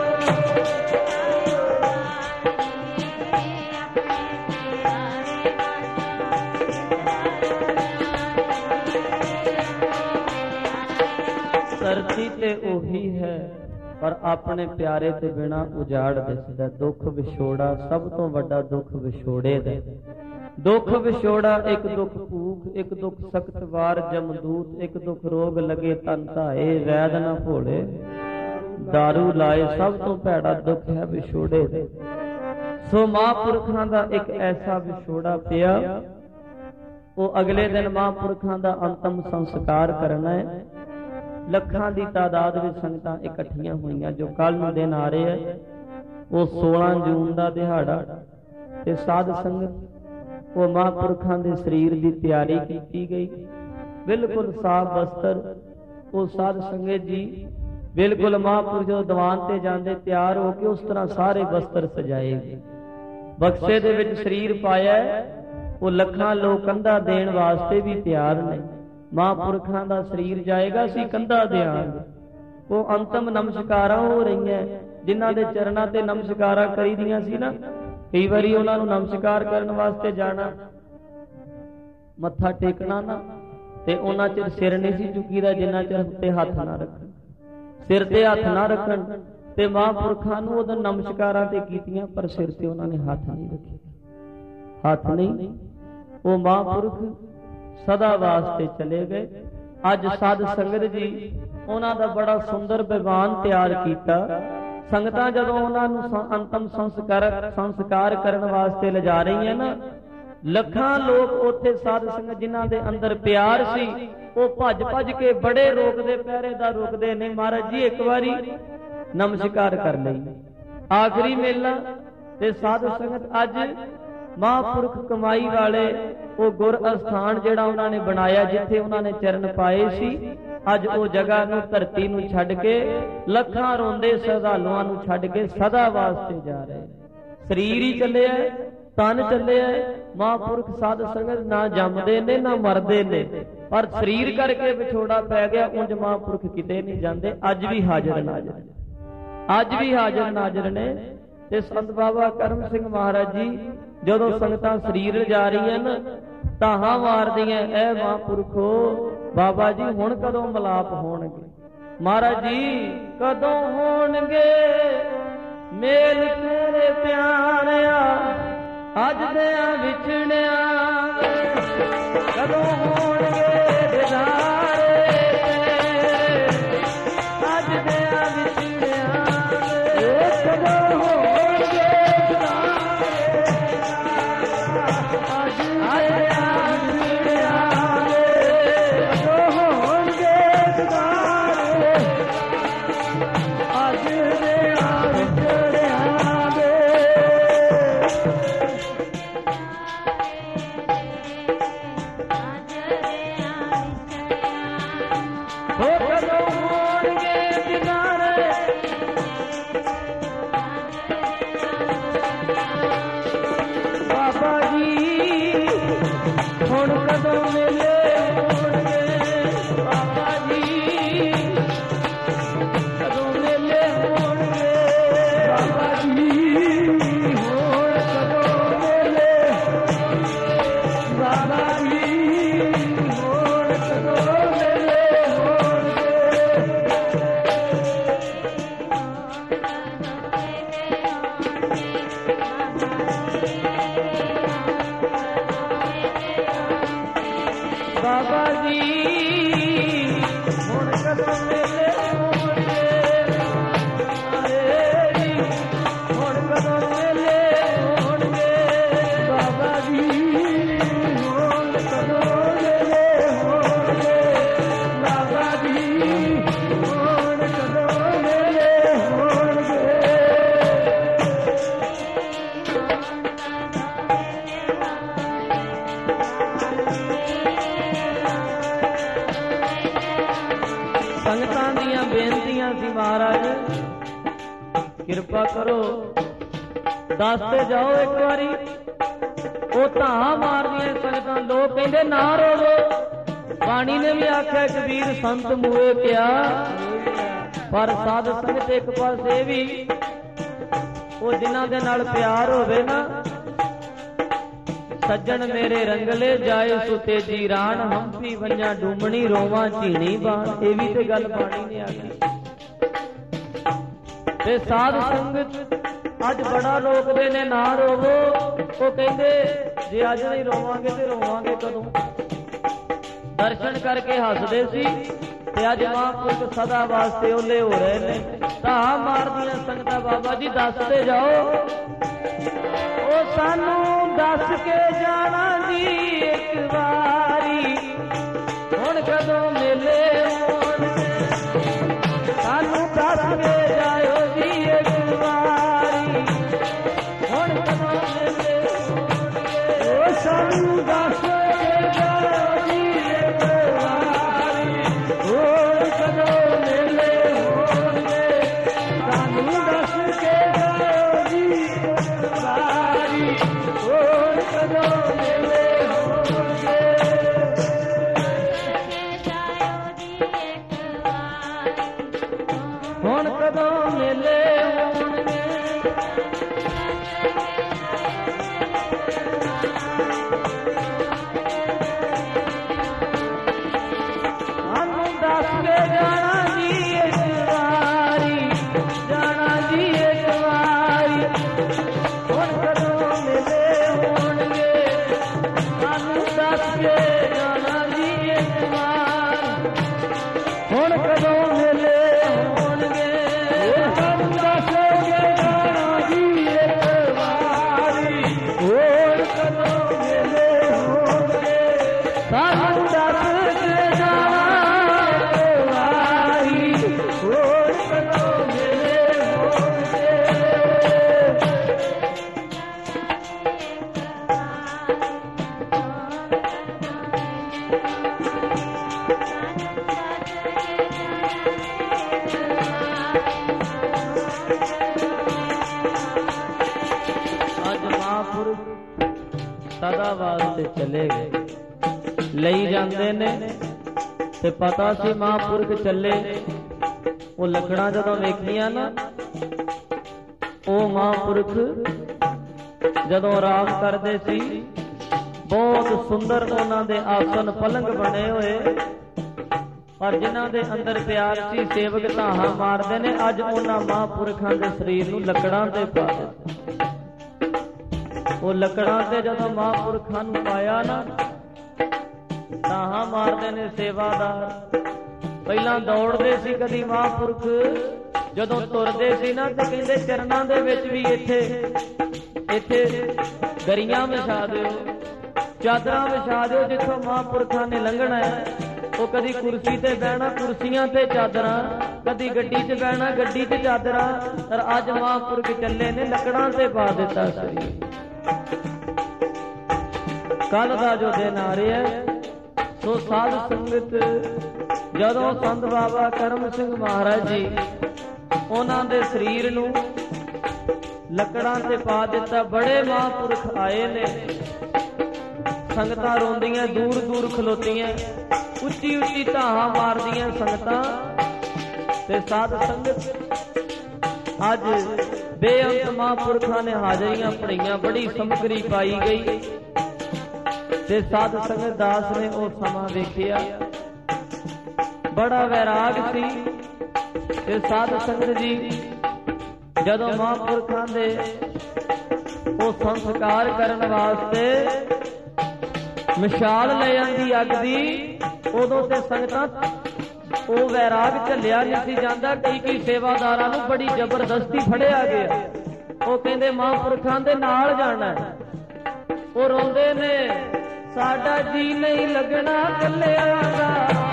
[SPEAKER 1] ਧਰਤੀ ਤੇ ਉਹੀ ਹੈ, ਪਰ ਆਪਣੇ ਪਿਆਰੇ ਤੇ ਬਿਨਾ ਉਜਾੜ ਦਿਸਦਾ। ਦੁੱਖ ਵਿਛੋੜਾ ਸਭ ਤੋਂ ਵੱਡਾ ਦੁੱਖ ਵਿਛੋੜੇ ਦਾ। ਦੁੱਖ ਵਿਛੋੜਾ, ਇੱਕ ਦੁੱਖ ਭੂਖ, ਇੱਕ ਦੁੱਖ ਸਖਤ ਵਾਰ ਜਮਦੂਤ, ਇੱਕ ਦੁੱਖ ਰੋਗ ਲਗੇ ਤਨ ਧਾਏ, ਵੈਦ ਨਾ ਭੋਲੇ ਦਾਰੂ ਲਾਏ। ਸਭ ਤੋਂ ਭੈੜਾ ਦੁੱਖ ਹੈ ਵਿਛੋੜੇ ਦਾ। ਸੋ ਮਹਾਂਪੁਰਖਾਂ ਦਾ ਇੱਕ ਐਸਾ ਵਿਛੋੜਾ ਪਿਆ। ਉਹ ਅਗਲੇ ਦਿਨ ਮਹਾਂਪੁਰਖਾਂ ਦਾ ਅੰਤਮ ਸੰਸਕਾਰ ਕਰਨਾ ਹੈ। ਲੱਖਾਂ ਦੀ ਤਾਦਾਦ ਵਿੱਚ ਸੰਗਤਾਂ ਇਕੱਠੀਆਂ ਹੋਈਆਂ। ਜੋ ਕੱਲ ਨੂੰ ਦਿਨ ਆ ਰਹੇ ਹੈ ਉਹ ਸੋਲਾਂ ਜੂਨ ਦਾ ਦਿਹਾੜਾ, ਤੇ ਸਾਧ ਸੰਗਤ ਉਹ ਮਹਾਂਪੁਰਖਾਂ ਦੇ ਸਰੀਰ ਦੀ ਤਿਆਰੀ ਕੀਤੀ ਗਈ। ਬਿਲਕੁਲ ਸਾਫ ਵਸਤਰ ਉਹ ਸਾਧ ਸੰਗਤ ਜੀ ਬਿਲਕੁਲ ਮਹਾਂਪੁਰਖ ਜਦੋਂ ਦੀਵਾਨ ਤੇ ਜਾਂਦੇ ਤਿਆਰ ਹੋ ਕੇ ਉਸ ਤਰ੍ਹਾਂ ਸਾਰੇ ਵਸਤਰ ਸਜਾਏ ਗਏ। ਬਕਸੇ ਦੇ ਵਿੱਚ ਸਰੀਰ ਪਾਇਆ। ਉਹ ਲੱਖਾਂ ਲੋਕ ਕੰਧਾ ਦੇਣ ਵਾਸਤੇ ਵੀ ਤਿਆਰ ਨੇ। ਮਹਾਂਪੁਰਖਾਂ ਦਾ ਸਰੀਰ ਜਾਏਗਾ, ਅਸੀਂ ਕੰਧਾ ਦਿਆਂਗੇ। ਉਹ ਅੰਤਮ ਨਮਸਕਾਰਾਂ ਹੋ ਰਹੀਆਂ, ਜਿਨ੍ਹਾਂ ਦੇ ਚਰਨਾਂ ਤੇ ਨਮਸਕਾਰਾਂ ਕਰੀਦੀਆਂ ਸੀ ਨਾ। ਕਈ ਵਾਰੀ ਉਹਨਾਂ ਨੂੰ ਨਮਸਕਾਰ ਕਰਨ ਵਾਸਤੇ ਜਾਣਾ, ਮੱਥਾ ਟੇਕਣਾ ਨਾ, ਤੇ ਉਹਨਾਂ ਚਿਰ ਸਿਰ ਨਹੀਂ ਸੀ ਝੁਕੀਦਾ ਜਿੰਨਾ ਚਿਰ ਉੱਤੇ ਹੱਥ ਨਾ ਰੱਖਣ। ਸਿਰ ਤੇ ਹੱਥ ਨਾ ਰੱਖਣ ਤੇ ਮਹਾਂਪੁਰਖਾਂ ਨੂੰ ਉਦੋਂ ਨਮਸਕਾਰਾਂ ਤੇ ਕੀਤੀਆਂ, ਪਰ ਸਿਰ ਤੇ ਉਹਨਾਂ ਨੇ ਹੱਥ ਨਹੀਂ ਰੱਖੇ। ਹੱਥ ਨਹੀਂ। ਉਹ ਮਹਾਂਪੁਰਖ ਸਦਾ ਵਾਸਤੇ ਚਲੇ ਗਏ। ਅੱਜ ਸਾਧ ਸੰਗਤ ਜੀ ਉਹਨਾਂ ਦਾ ਬੜਾ ਸੁੰਦਰ ਵਿਵਾਨ ਤਿਆਰ ਕੀਤਾ। ਸੰਗਤਾਂ ਜਦੋਂ ਉਹਨਾਂ ਨੂੰ ਅੰਤਮ ਸੰਸਕਾਰ ਸੰਸਕਾਰ ਕਰਨ ਵਾਸਤੇ ਲਿਜਾ ਰਹੀਆਂ ਨਾ, ਲੱਖਾਂ ਲੋਕ ਉੱਥੇ ਸਾਧ ਸੰਗਤ ਜਿਨ੍ਹਾਂ ਦੇ ਅੰਦਰ ਪਿਆਰ ਸੀ ਉਹ ਭੱਜ ਭੱਜ ਕੇ ਬੜੇ ਰੋਕਦੇ, ਪਹਿਰੇਦਾਰ ਰੋਕਦੇ ਨੇ, ਮਹਾਰਾਜ ਜੀ ਇੱਕ ਵਾਰੀ ਨਮਸਕਾਰ ਕਰ ਲਈ। ਆਖਰੀ ਮੇਲਾ ਤੇ ਸਾਧ ਸੰਗਤ ਅੱਜ ਮਹਾਂਪੁਰਖ ਕਮਾਈ ਵਾਲੇ ਉਹ ਗੁਰ ਅਸਥਾਨ ਜਿਹੜਾ ਉਹਨਾਂ ਨੇ ਬਣਾਇਆ, ਜਿੱਥੇ ਉਹਨਾਂ ਨੇ ਚਰਨ ਪਾਏ ਸੀ, ਅੱਜ ਉਹ ਜਗ੍ਹਾ ਨੂੰ, ਧਰਤੀ ਨੂੰ ਛੱਡ ਕੇ ਲੱਖਾਂ ਰੋਂਦੇ ਸ਼ਰਧਾਲੂਆਂ ਨੂੰ ਛੱਡ ਕੇ ਸਦਾ ਵਾਸਤੇ ਜਾ ਰਹੇ। ਸਰੀਰ ਹੀ ਚੱਲਿਆ, ਤਨ ਚੱਲਿਆ। ਮਹਾਂਪੁਰਖ ਸਾਧ ਸੰਗਤ ਨਾ ਜੰਮਦੇ ਨੇ ਨਾ ਮਰਦੇ ਨੇ, ਪਰ ਸਰੀਰ ਕਰਕੇ ਵਿਛੋੜਾ ਪੈ ਗਿਆ। ਉਂਝ ਮਹਾਂਪੁਰਖ ਕਿਤੇ ਨਹੀਂ ਜਾਂਦੇ। ਅੱਜ ਵੀ ਹਾਜ਼ਰ ਨਾਜ਼ਰ, ਅੱਜ ਵੀ ਹਾਜ਼ਰ ਨਾਜ਼ਰ ਨੇ। ਤੇ ਸੰਤ ਬਾਬਾ ਕਰਮ ਸਿੰਘ ਮਹਾਰਾਜ ਜੀ ਜਦੋਂ ਸੰਗਤਾਂ ਸਰੀਰ ਲਿਜਾ ਰਹੀਆਂ ਨਾ, ਧਾਹਾਂ ਮਾਰਦੀਆਂ, ਐ ਮਹਾਂਪੁਰਖੋ ਬਾਬਾ ਜੀ ਹੁਣ ਕਦੋਂ ਮਿਲਾਪ ਹੋਣਗੇ? ਮਹਾਰਾਜ ਜੀ ਕਦੋਂ ਹੋਣਗੇ ਮੇਲ ਤੇਰੇ ਪਿਆਰਿਆ, ਅੱਜ ਦਿਆਂ ਵਿਛੜਿਆ ਕਦੋਂ ਹੋਣਗੇ ਦਿਦਾਰੇ, ਅੱਜ ਦਿਆਂ ਵਿਛੜਿਆ ਕਦੋਂ ਹੋਣਗੇ ਦਿਦਾਰੇ। ਹੁਣ ਕਦੋਂ ਮੇਲੇ ਹੋਣਗੇ ਬਾਬਾ ਜੀ, ਕਦੋਂ ਮੇਲੇ ਹੋਣਗੇ ਬਾਬਾ ਜੀ, ਹੁਣ ਕਦੋਂ ਮੇਲੇ ਬਾਬਾ ਜੀ, ਹੁਣ ਕਦੋਂ ਮੇਲੇ ਹੋਣਗੇ। ਬਾਬਾ ਜੀ ਹੁਣ ਕਦੋਂ ਮੇਲੇ ਹੋਣਗੇ, ਆਏ ਜੀ ਹੁਣ ਕਦੋਂ ਮੇਲੇ ਹੋਣਗੇ ਬਾਬਾ ਜੀ, ਹੁਣ ਕਦੋਂ ਮੇਲੇ ਹੋਣਗੇ ਬਾਬਾ ਜੀ, ਹੁਣ ਕਦੋਂ ਮੇਲੇ ਹੋਣਗੇ। ਸੰਗਤਾਂ ਦੀਆਂ ਬੇਨਤੀਆਂ ਸੀ, ਮਹਾਰਾਜ ਕਿਰਪਾ ਕਰੋ ਦੱਸ ਤੇ ਜਾਓ ਇੱਕ ਵਾਰੀ। ਉਹ ਧਾਹਾਂ ਮਾਰਦੀਆਂ ਸੰਗਤਾਂ, ਲੋਕ ਕਹਿੰਦੇ ਨਾ ਰੋਵੋ। ਬਾਣੀ ਨੇ ਵੀ ਆਖਿਆ ਕਬੀਰ ਸੰਤ ਮੂਏ ਕਿਆ, ਪਰ ਸਾਧ ਸੰਗਤ ਇੱਕ ਪਾਸੇ ਵੀ ਉਹ ਜਿਨ੍ਹਾਂ ਦੇ ਨਾਲ ਪਿਆਰ ਹੋਵੇ ਨਾ, ਸੱਜਣ ਮੇਰੇ ਰੰਗਲੇ ਜਾਏ ਸੋ ਤੇਜੀ ਰਾਣ, ਹੰਪੀ ਵੰਜਾਂ ਡੂਮਣੀ ਰੋਵਾਂ ਝੀਣੀ ਬਾਣ। ਇਹ ਵੀ ਤੇ ਗੱਲ ਬਾਣੀ ਨੇ ਆਖੀ। ਤੇ ਸਾਧ ਸੰਗਤ ਅੱਜ ਬੜਾ ਰੋਕਦੇ ਨੇ ਨਾ ਰੋਵੋ। ਉਹ ਕਹਿੰਦੇ ਜੇ ਅੱਜ ਨਹੀਂ ਰੋਵਾਂਗੇ ਤੇ ਰੋਵਾਂਗੇ ਕਦੋਂ। ਦਰਸ਼ਨ ਕਰਕੇ ਹੱਸਦੇ ਸੀ ਤੇ ਅੱਜ ਮਹਾਂਪੁਰਖ ਸਦਾ ਵਾਸਤੇ ਓਲੇ ਹੋ ਰਹੇ ਨੇ। ਧਾਹਾਂ ਮਾਰਦੀਆਂ ਸੰਗਤਾਂ ਬਾਬਾ ਜੀ ਦੱਸਦੇ ਜਾਓ। ਉਹ ਸਾਨੂੰ ਦੱਸ ਕੇ ਜਾਣਾ ਜੀ ਇੱਕ ਵਾਰੀ, ਹੁਣ ਕਦੋਂ ਮੇਲੇ ਹੋਣਗੇ। ਸਾਨੂੰ ਦੱਸ ਕੇ ਜਾਇਓ ਜੀ ਇੱਕ ਵਾਰੀ, ਹੁਣ ਕਦੋਂ ਮੇਲੇ ਹੋਣਗੇ। ਉਹ ਸਾਨੂੰ ਦੱਸ ਕੇ ਜਾਇਓ ਜੀ ਇੱਕ ਵਾਰੀ, ਹੁਣ ਕਦੋਂ ਮੇਲੇ ਹੋਣਗੇ। ਸਾਨੂੰ ਦੱਸ ਕੇ ਜਾਇਓ ਜੀ ਇੱਕ ਵਾਰੀ, ਹੁਣ ਕਦੋਂ ਮੇਲੇ ਹੋਣਗੇ। ਹੁਣ ਕਦੋਂ ਮੇਲੇ ਹੋਣਗੇ। ਸਾਨੂੰ ਦੱਸ ਕੇ ਜਾਣਾ ਜੀ ਇੱਕ ਵਾਰੀ, ਜਾਣਾ ਜੀ ਇੱਕ ਵਾਰੀ, ਹੁਣ ਕਦੋਂ ਮੇਲੇ ਹੋਣਗੇ। ਸਾਨੂੰ ਦੱਸ ਕੇ ਜਾਣਾ ਜੀ ਇੱਕ ਵਾਰ, ਹੁਣ ਕਦੋਂ ਮੇਲੇ ਹੋਣਗੇ। ਸਾਨੂੰ ਦੱਸ ਕੇ ਜਾਣਾ ਜੀ ਇੱਕ ਵਾਰੀ, ਹੁਣ ਕਦੋਂ ਮੇਲੇ ਹੋਣਗੇ। ਸਾਨੂੰ ਦੱਸ ਕੇ ਜਾਣਾ ਇੱਕ ਵਾਰੀ, ਹੁਣ ਕਦੋਂ ਮੇਲੇ ਹੋਣਗੇ। ਅੱਜ ਮਹਾਂਪੁਰਖ ਸਦਾ ਵਾਸਤੇ ਚਲੇ ਗਏ। ਲਈ ਜਾਂਦੇ ਨੇ ਤੇ ਪਤਾ ਸੀ ਮਹਾਂਪੁਰਖ ਚੱਲੇ। ਉਹ ਲੱਕੜਾਂ ਜਦੋਂ ਵੇਖੀਆਂ ਨਾ, ਉਹ ਮਹਾਂਪੁਰਖ ਜਦੋਂ ਆਰਾਮ ਕਰਦੇ ਸੀ, ਬਹੁਤ ਸੁੰਦਰ ਉਹਨਾਂ ਦੇ ਆਸਨ ਪਲੰਗ ਬਣੇ ਹੋਏ। ਪਰ ਜਿਨ੍ਹਾਂ ਦੇ ਅੰਦਰ ਪਿਆਰ ਸੀ, ਸੇਵਕ ਧਾਹਾਂ ਮਾਰਦੇ ਨੇ। ਅੱਜ ਉਹਨਾਂ ਮਹਾਂਪੁਰਖਾਂ ਦੇ ਸਰੀਰ ਨੂੰ ਲੱਕੜਾਂ ਤੇ ਪਾ ਦਿੱਤਾ। ਉਹ ਲੱਕੜਾਂ ਤੇ ਜਦੋਂ ਮਹਾਂਪੁਰਖਾਂ ਨੂੰ ਪਾਇਆ ਨਾ, ਧਾਹਾਂ ਮਾਰਦੇ ਨੇ ਸੇਵਾਦਾਰ। ਪਹਿਲਾਂ ਦੌੜਦੇ ਸੀ, ਕਦੀ ਮਹਾਂਪੁਰਖ ਜਦੋਂ ਤੁਰਦੇ ਸੀ ਨਾ ਤੇ ਕਹਿੰਦੇ ਚਰਨਾਂ ਦੇ ਵਿੱਚ ਵੀ ਇੱਥੇ ਇੱਥੇ ਦਰੀਆਂ ਵਿਛਾ ਦਿਓ, ਚਾਦਰਾਂ ਵਿਛਾ ਦਿਓ ਜਿੱਥੋਂ ਮਹਾਂਪੁਰਖਾਂ ਨੇ ਲੰਘਣਾ ਹੈ। ਉਹ ਕਦੀ ਕੁਰਸੀ ਤੇ ਬਹਿਣਾ, ਕੁਰਸੀਆਂ ਤੇ ਚਾਦਰਾਂ, ਕਦੀ ਗੱਡੀ 'ਚ ਬਹਿਣਾ, ਗੱਡੀ 'ਚ ਚਾਦਰਾਂ। ਪਰ ਅੱਜ ਮਹਾਂਪੁਰਖ ਚੱਲੇ ਨੇ, ਲੱਕੜਾਂ ਤੇ ਪਾ ਦਿੱਤਾ ਸਰੀਰ। ਕੱਲ ਦਾ ਜੋ ਦਿਨ ਆ ਰਿਹਾ ਹੈ, ਸੋ ਸਾਧ ਸੰਗਤ ਜਦੋਂ ਸੰਤ ਬਾਬਾ ਕਰਮ ਸਿੰਘ ਮਹਾਰਾਜ ਜੀ ਉਹਨਾਂ ਦੇ ਸਰੀਰ ਨੂੰ ਲੱਕੜਾਂ ਤੇ ਪਾ ਦਿੱਤਾ। ਬੜੇ ਮਹਾਂਪੁਰਖ ਆਏ ਨੇ, संगतां रोंदियां दूर दूर खलोतियां, उच्ची उच्ची धाहां मारदियां संगतां ते साध संगत। अज बेअंत महापुरखां ने हाजरियां पढ़ियां, बड़ी समगरी पाई गई ते साध संगत दास ने वो समा वेखिया, बड़ा वैराग सी ते साध संगत जी जदों महापुरखां दे वो संस्कार करन वास्ते मिसाल ले आंदी अग दी, उदों ते संगतां वो वैराग झलिया नहीं सी जांदा। कई कई सेवादारां नूं बड़ी जबरदस्ती फड़िया गया, वो कहंदे महापुरखां दे नाल जाना है। वो रोंदे ने साडा जी नहीं लगना कल्लियां दा,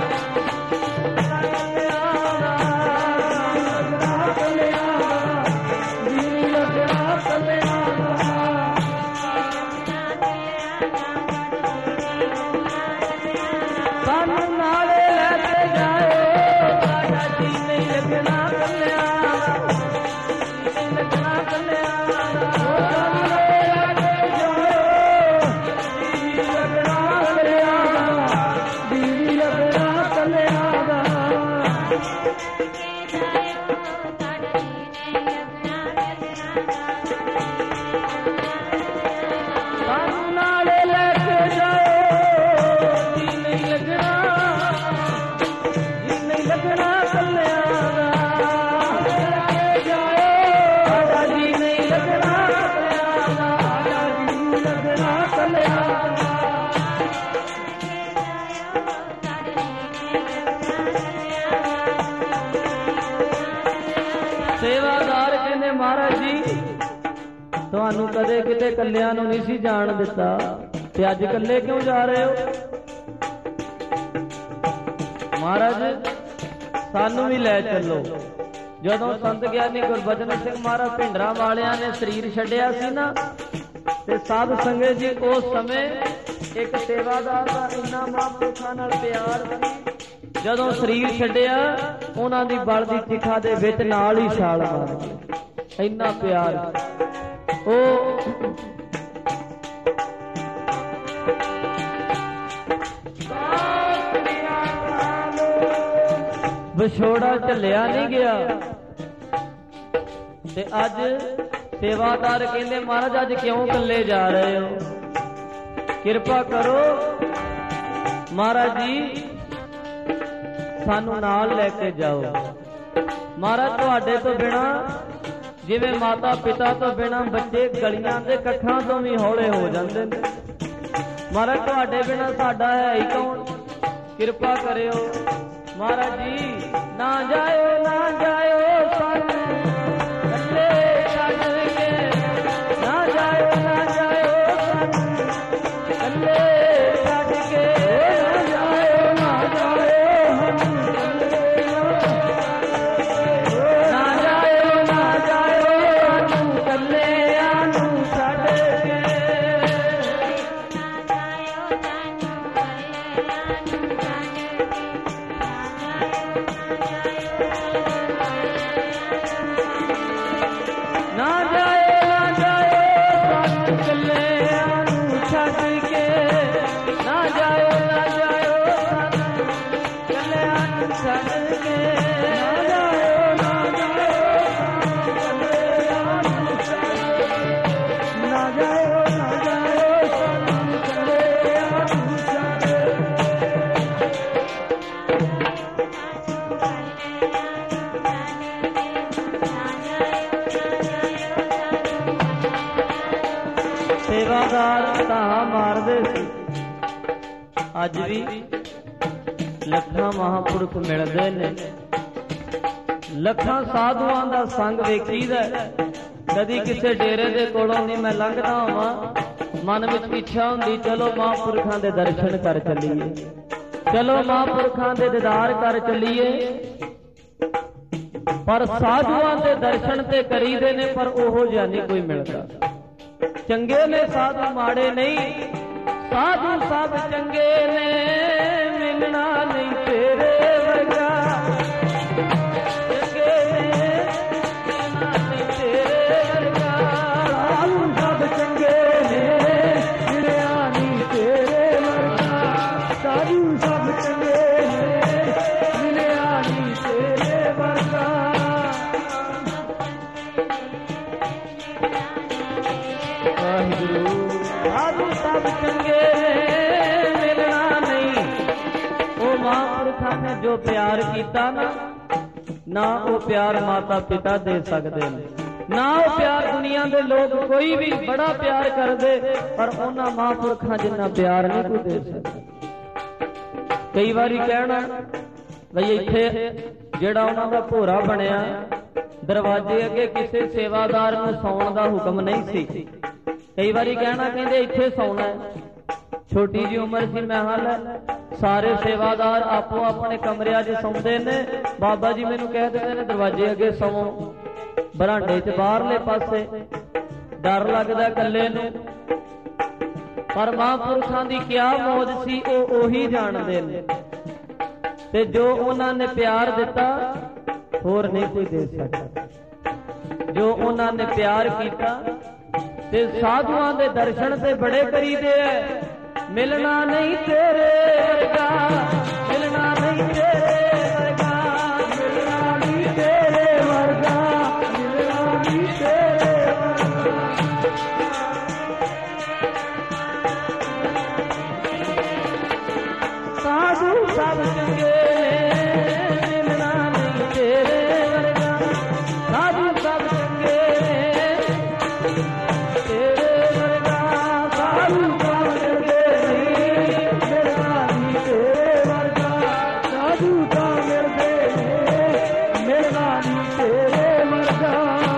[SPEAKER 1] ਤੁਹਾਨੂੰ ਕਦੇ ਕਿਤੇ ਕੱਲਿਆਂ ਨੂੰ ਨਹੀਂ ਸੀ ਜਾਣ ਦਿੱਤਾ ਤੇ ਅੱਜ ਕੱਲੇ ਕਿਉਂ ਜਾ ਰਹੇ ਹੋ? ਮਹਾਰਾਜ ਸਾਨੂੰ ਵੀ ਲੈ ਚੱਲੋ। ਜਦੋਂ ਸੰਤ ਗਿਆਨੀ ਗੁਰਬਚਨ ਸਿੰਘ ਮਹਾਰਾਜ ਭਿੰਡਰਾਂ ਵਾਲਿਆਂ ਨੇ ਸਰੀਰ ਛੱਡਿਆ ਸੀ ਨਾ, ਤੇ ਸਾਧ ਸੰਗਤ ਜੀ ਉਸ ਸਮੇਂ ਇੱਕ ਸੇਵਾਦਾਰ ਦਾ ਇੰਨਾ ਮਹਾਂਪੁਰਖਾਂ ਨਾਲ ਪਿਆਰ ਸੀ, ਜਦੋਂ ਸਰੀਰ ਛੱਡਿਆ ਉਹਨਾਂ ਦੀ ਬਲ ਦੀ ਚਿਖਾ ਦੇ ਵਿੱਚ ਨਾਲ ਹੀ ਛਾਲ ਮਾਰ ਗਏ, ਇੰਨਾ ਪਿਆਰ। ਉਹ ਵਿਛੋੜਾ ਝੱਲਿਆ ਨਹੀਂ ਗਿਆ ਤੇ ਅੱਜ ਸੇਵਾਦਾਰ ਕਹਿੰਦੇ ਮਹਾਰਾਜ ਅੱਜ ਕਿਉਂ ਇਕੱਲੇ ਜਾ ਰਹੇ ਹੋ? ਕਿਰਪਾ ਕਰੋ ਮਹਾਰਾਜ ਜੀ, ਸਾਨੂੰ ਨਾਲ ਲੈ ਕੇ ਜਾਓ। ਮਹਾਰਾਜ ਤੁਹਾਡੇ ਤੋਂ ਬਿਨਾ, ਜਿਵੇਂ ਮਾਤਾ ਪਿਤਾ ਤੋਂ ਬਿਨਾ ਬੱਚੇ ਗਲੀਆਂ ਦੇ ਕੱਖਾਂ ਤੋਂ ਵੀ ਹੌਲੇ ਹੋ ਜਾਂਦੇ ਨੇ, ਮਹਾਰਾਜ ਤੁਹਾਡੇ ਬਿਨਾ ਸਾਡਾ ਹੈ ਹੀ ਕੌਣ? ਕਿਰਪਾ ਕਰਿਓ ਮਹਾਰਾਜ ਜੀ, ਨਾ ਜਾਇਓ ਨਾ ਜਾਇਓ ਸਾਨੂੰ ਕੱਲੇ ਛੱਡ ਕੇ, ਨਾ ਜਾਇਓ ਨਾ ਜਾਇਓ ਸਾਨੂੰ ਕੱਲੇ ਛੱਡ ਕੇ, ਨਾ ਜਾਇਓ ਨਾ ਜਾਇਓ ਸਾਨੂੰ ਕੱਲੇ, ਨਾ ਜਾਇਓ ਨਾ ਜਾਇਓ ਸਾਨੂੰ ਕੱਲਿਆਂ ਨੂੰ ਛੱਡ ਕੇ, ਨਾ ਜਾਇਓ ਨਾ ਜਾਇਓ ਸਾਨੂੰ ਕੱਲਿਆਂ ਨੂੰ ਛੱਡ ਕੇ, ਨਾ ਜਾਇਓ ਨਾ ਜਾਇਓ ਸਾਨੂੰ ਕੱਲਿਆਂ ਨੂੰ ਛੱਡ ਕੇ, ਨਾ ਜਾਇਓ ਨਾ ਜਾਇਓ ਸਾਨੂੰ ਕੱਲਿਆਂ ਨੂੰ ਛੱਡ ਕੇ, ਨਾ ਜਾਇਓ ਨਾ ਜਾਇਓ ਸਾਨੂੰ ਕੱਲਿਆਂ ਨੂੰ ਛੱਡ ਕੇ। ਸੇਵਾਦਾਰ ਤਾਂ ਮਾਰਦੇ ਸੀ, ਅੱਜ ਵੀ ਲੱਖਾਂ ਮਹਾਂਪੁਰਖ ਮਿਲਦੇ ਨੇ, ਲੱਖਾਂ ਸਾਧੂਆਂ ਦਾ ਸੰਗ ਵੇਖੀਦਾ। ਕਦੀ ਕਿਸੇ ਡੇਰੇ ਦੇ ਕੋਲੋਂ ਨਹੀਂ ਮੈਂ ਲੰਘਦਾ ਹੋਵਾਂ, ਮਨ ਵਿੱਚ ਇੱਛਾ ਹੁੰਦੀ ਚਲੋ ਮਹਾਂਪੁਰਖਾਂ ਦੇ ਦਰਸ਼ਨ ਕਰ ਚੱਲੀਏ, ਚਲੋ ਮਹਾਂਪੁਰਖਾਂ ਦੇ ਦੀਦਾਰ ਕਰ ਚੱਲੀਏ। ਪਰ ਸਾਧੂਆਂ ਦੇ ਦਰਸ਼ਨ ਤੇ ਕਰੀਦੇ ਨੇ, ਪਰ ਉਹੋ ਜਿਹਾ ਨਹੀਂ ਕੋਈ ਮਿਲਦਾ। ਚੰਗੇ ਨੇ ਸਾਧੂ ਮਾੜੇ ਨਹੀਂ, ਸਾਧੂ ਸਭ ਚੰਗੇ ਨੇ, ਮਿਲਣਾ ਨਹੀਂ ਤੇਰੇ ਵਰਗਾ, ਚੰਗੇ ਨੇ ਮਿਲਣਾ ਨਹੀਂ ਤੇਰੇ ਵਰਗਾ, ਸਾਧੂ ਸਭ ਚੰਗੇ ਨੇ, ਮਿਲਣਾ ਨਹੀਂ ਤੇਰੇ वाहिगुरु साधु सब चंगे मिलना नहीं। वो महापुरखा ने जो प्यार किया ना, ना वो प्यार माता पिता दे सकते हैं, ना वो प्यार दुनिया के लोग कोई भी बड़ा प्यार कर दे, पर उन्होंने महापुरखा जिन्ना प्यार नहीं कोई दे सकता। कई बारी कहना बई इत्थे जिहड़ा उन्हां दा भोरा बनिया दरवाजे अगे किसी सेवादार नूं सौण दा हुक्म नहीं सी। कई बारी कहना कहंदे इत्थे सौना है, छोटी जी उम्र सी मैं हाल सारे सेवादार आपो अपने कमरिया च सौंदे ने, बाबा जी मैनूं कह दिंदे ने दरवाजे अगे सौं, बरांडे च बाहरले पासे डर लगदा कल्ले नूं। पर महापुरखां दी क्या मौज सी ओह ओही जाणदे ने, ते जो उन्हां ने प्यार दिता होर नहीं कोई दे सकता। जो उन्हां ने प्यार किया ते साधुआं दे दर्शन ते बड़े करीदे है। मिलना नहीं तेरे वर्गा, मिलना नहीं तेरे वर्गा, मिलना नहीं तेरे वर्गा, मिलना नहीं तेरे वर्गा। साधु सब चंगे मिलना नहीं तेरे वर्गा, साधु सब चंगे तेरे वर्गा, साधु सब चंगे मिलना नहीं तेरे वर्गा, साधु सब मिलते मिलना नहीं तेरे वर्गा।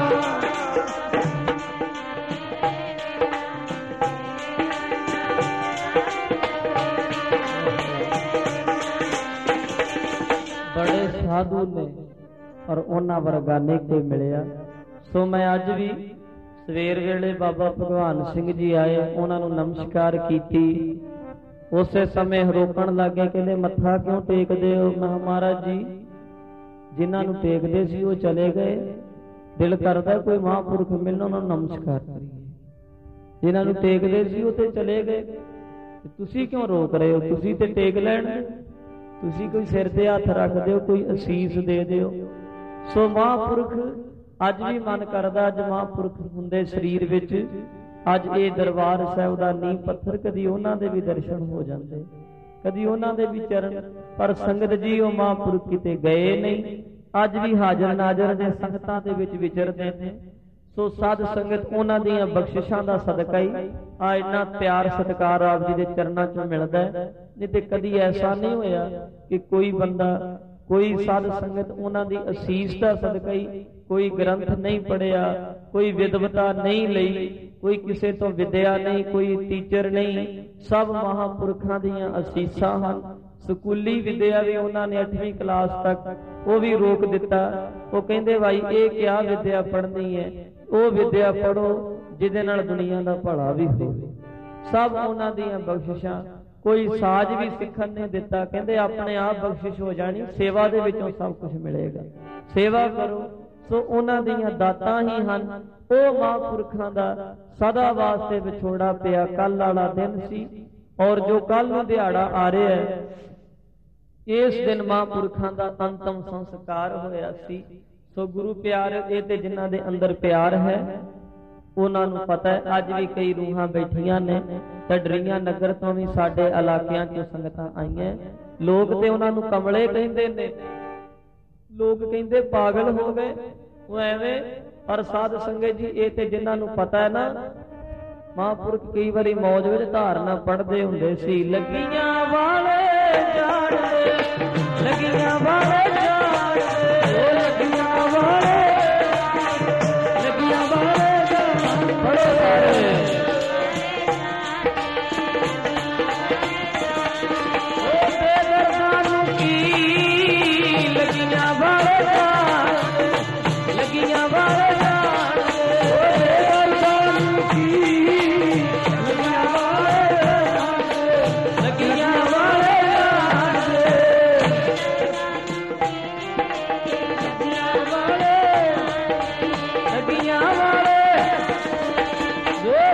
[SPEAKER 1] बड़े साधु ने और उन्हां वर्गा नहीं कोई मिलिया। सो मैं अज भी सवेर वेले बाबा भगवान सिंह जी आए, उन्होंने नमस्कार की। उस समय रोकण लग गए, कहते मत्था क्यों टेकदे हो? मैं महाराज जी जिन्होंने टेकदे सी वो चले गए, दिल करता कोई महापुरख मिलना उन्होंने नमस्कार करिए। जिन्होंने टेकदे सी वो तो चले गए, तुसी क्यों रोक रहे हो? तुसी ते टेक लैण, तुसी कोई सिर ते हथ रख दिओ, कोई असीस दे दिओ। सो महापुरख अज भी मन करदा, अज महापुरख हुंदे शरीर विच, अज ये दरबार साहिब दा नींह पत्थर, कदी उन्हां दे भी दर्शन हो जांदे, कदी उन्हां दे भी चरण। पर संगत जी वो महापुरख किते गए नहीं, अज भी हाजर नाजर दे संगतां दे विच विचरदे ने। सो साध संगत उन्हां दीयां बख्शिशां दा सदका ही आ इन्ना प्यार सत्कार आप जी दे चरनां चों मिलदा है। नहीं ते कदी ऐसा नहीं होया कि कोई बंदा कोई साध संगत उन्हां दी असीस दा सदका ही कोई ग्रंथ नहीं पढ़िया, कोई विद्वता नहीं लई, कोई किसी तो विद्या नहीं, कोई टीचर नहीं, सब महापुरखां दीयां असीसां हन। स्कूली विद्या भी उन्होंने अठवीं क्लास तक वो भी रोक दिता। वो कहते भाई ये क्या विद्या पढ़नी है, वो विद्या पढ़ो जिहदे नाल दुनिया का भला भी हो। सब उन्हां दीयां बख्शिशां, कोई साज भी सीखण नहीं दिता, कहते अपने आप बख्शिश हो जानी, सेवा दे विचों सब कुछ मिलेगा, सेवा करो। सो उन्हां दीयां दातां ही हन। ओ महापुरखां दा सदा वास्ते विछोड़ा पिया। कल वाला दिन सी और जो कल नूं दिहाड़ा आ रहा है, इस दिन महापुरखां दा अंतम संस्कार होया सी। सो गुरु प्यार ये ते जिन्हां दे अंदर प्यार है उन्हां नूं पता है। अज भी कई रूहां बैठियां ने, ढडरियां नगर तो भी साडे इलाकियां चों संगतां आईयां। लोग ते उन्हां नूं कमले कहिंदे ने, लोग कहिंदे पागल हो गए वो एवें। पर साध संगत जी ये ते जिन्हां नूं पता है ना, महापुरख कई बारी मौज विच धारना पढ़दे हुंदे सी। लगियां वाले जाणदे, लगियां वाले जाणदे, लगियां वाले, लगियां वाले जाणदे, बड़े सारे ओ बेदर्दां नूं की लगियां वाले जाणदे, लगियां वाले जाणदे, ओ बेदर्दां नूं की लगियां वाले जाणदे, लगियां वाले जाणदे, लगियां वाले, लगियां वाले।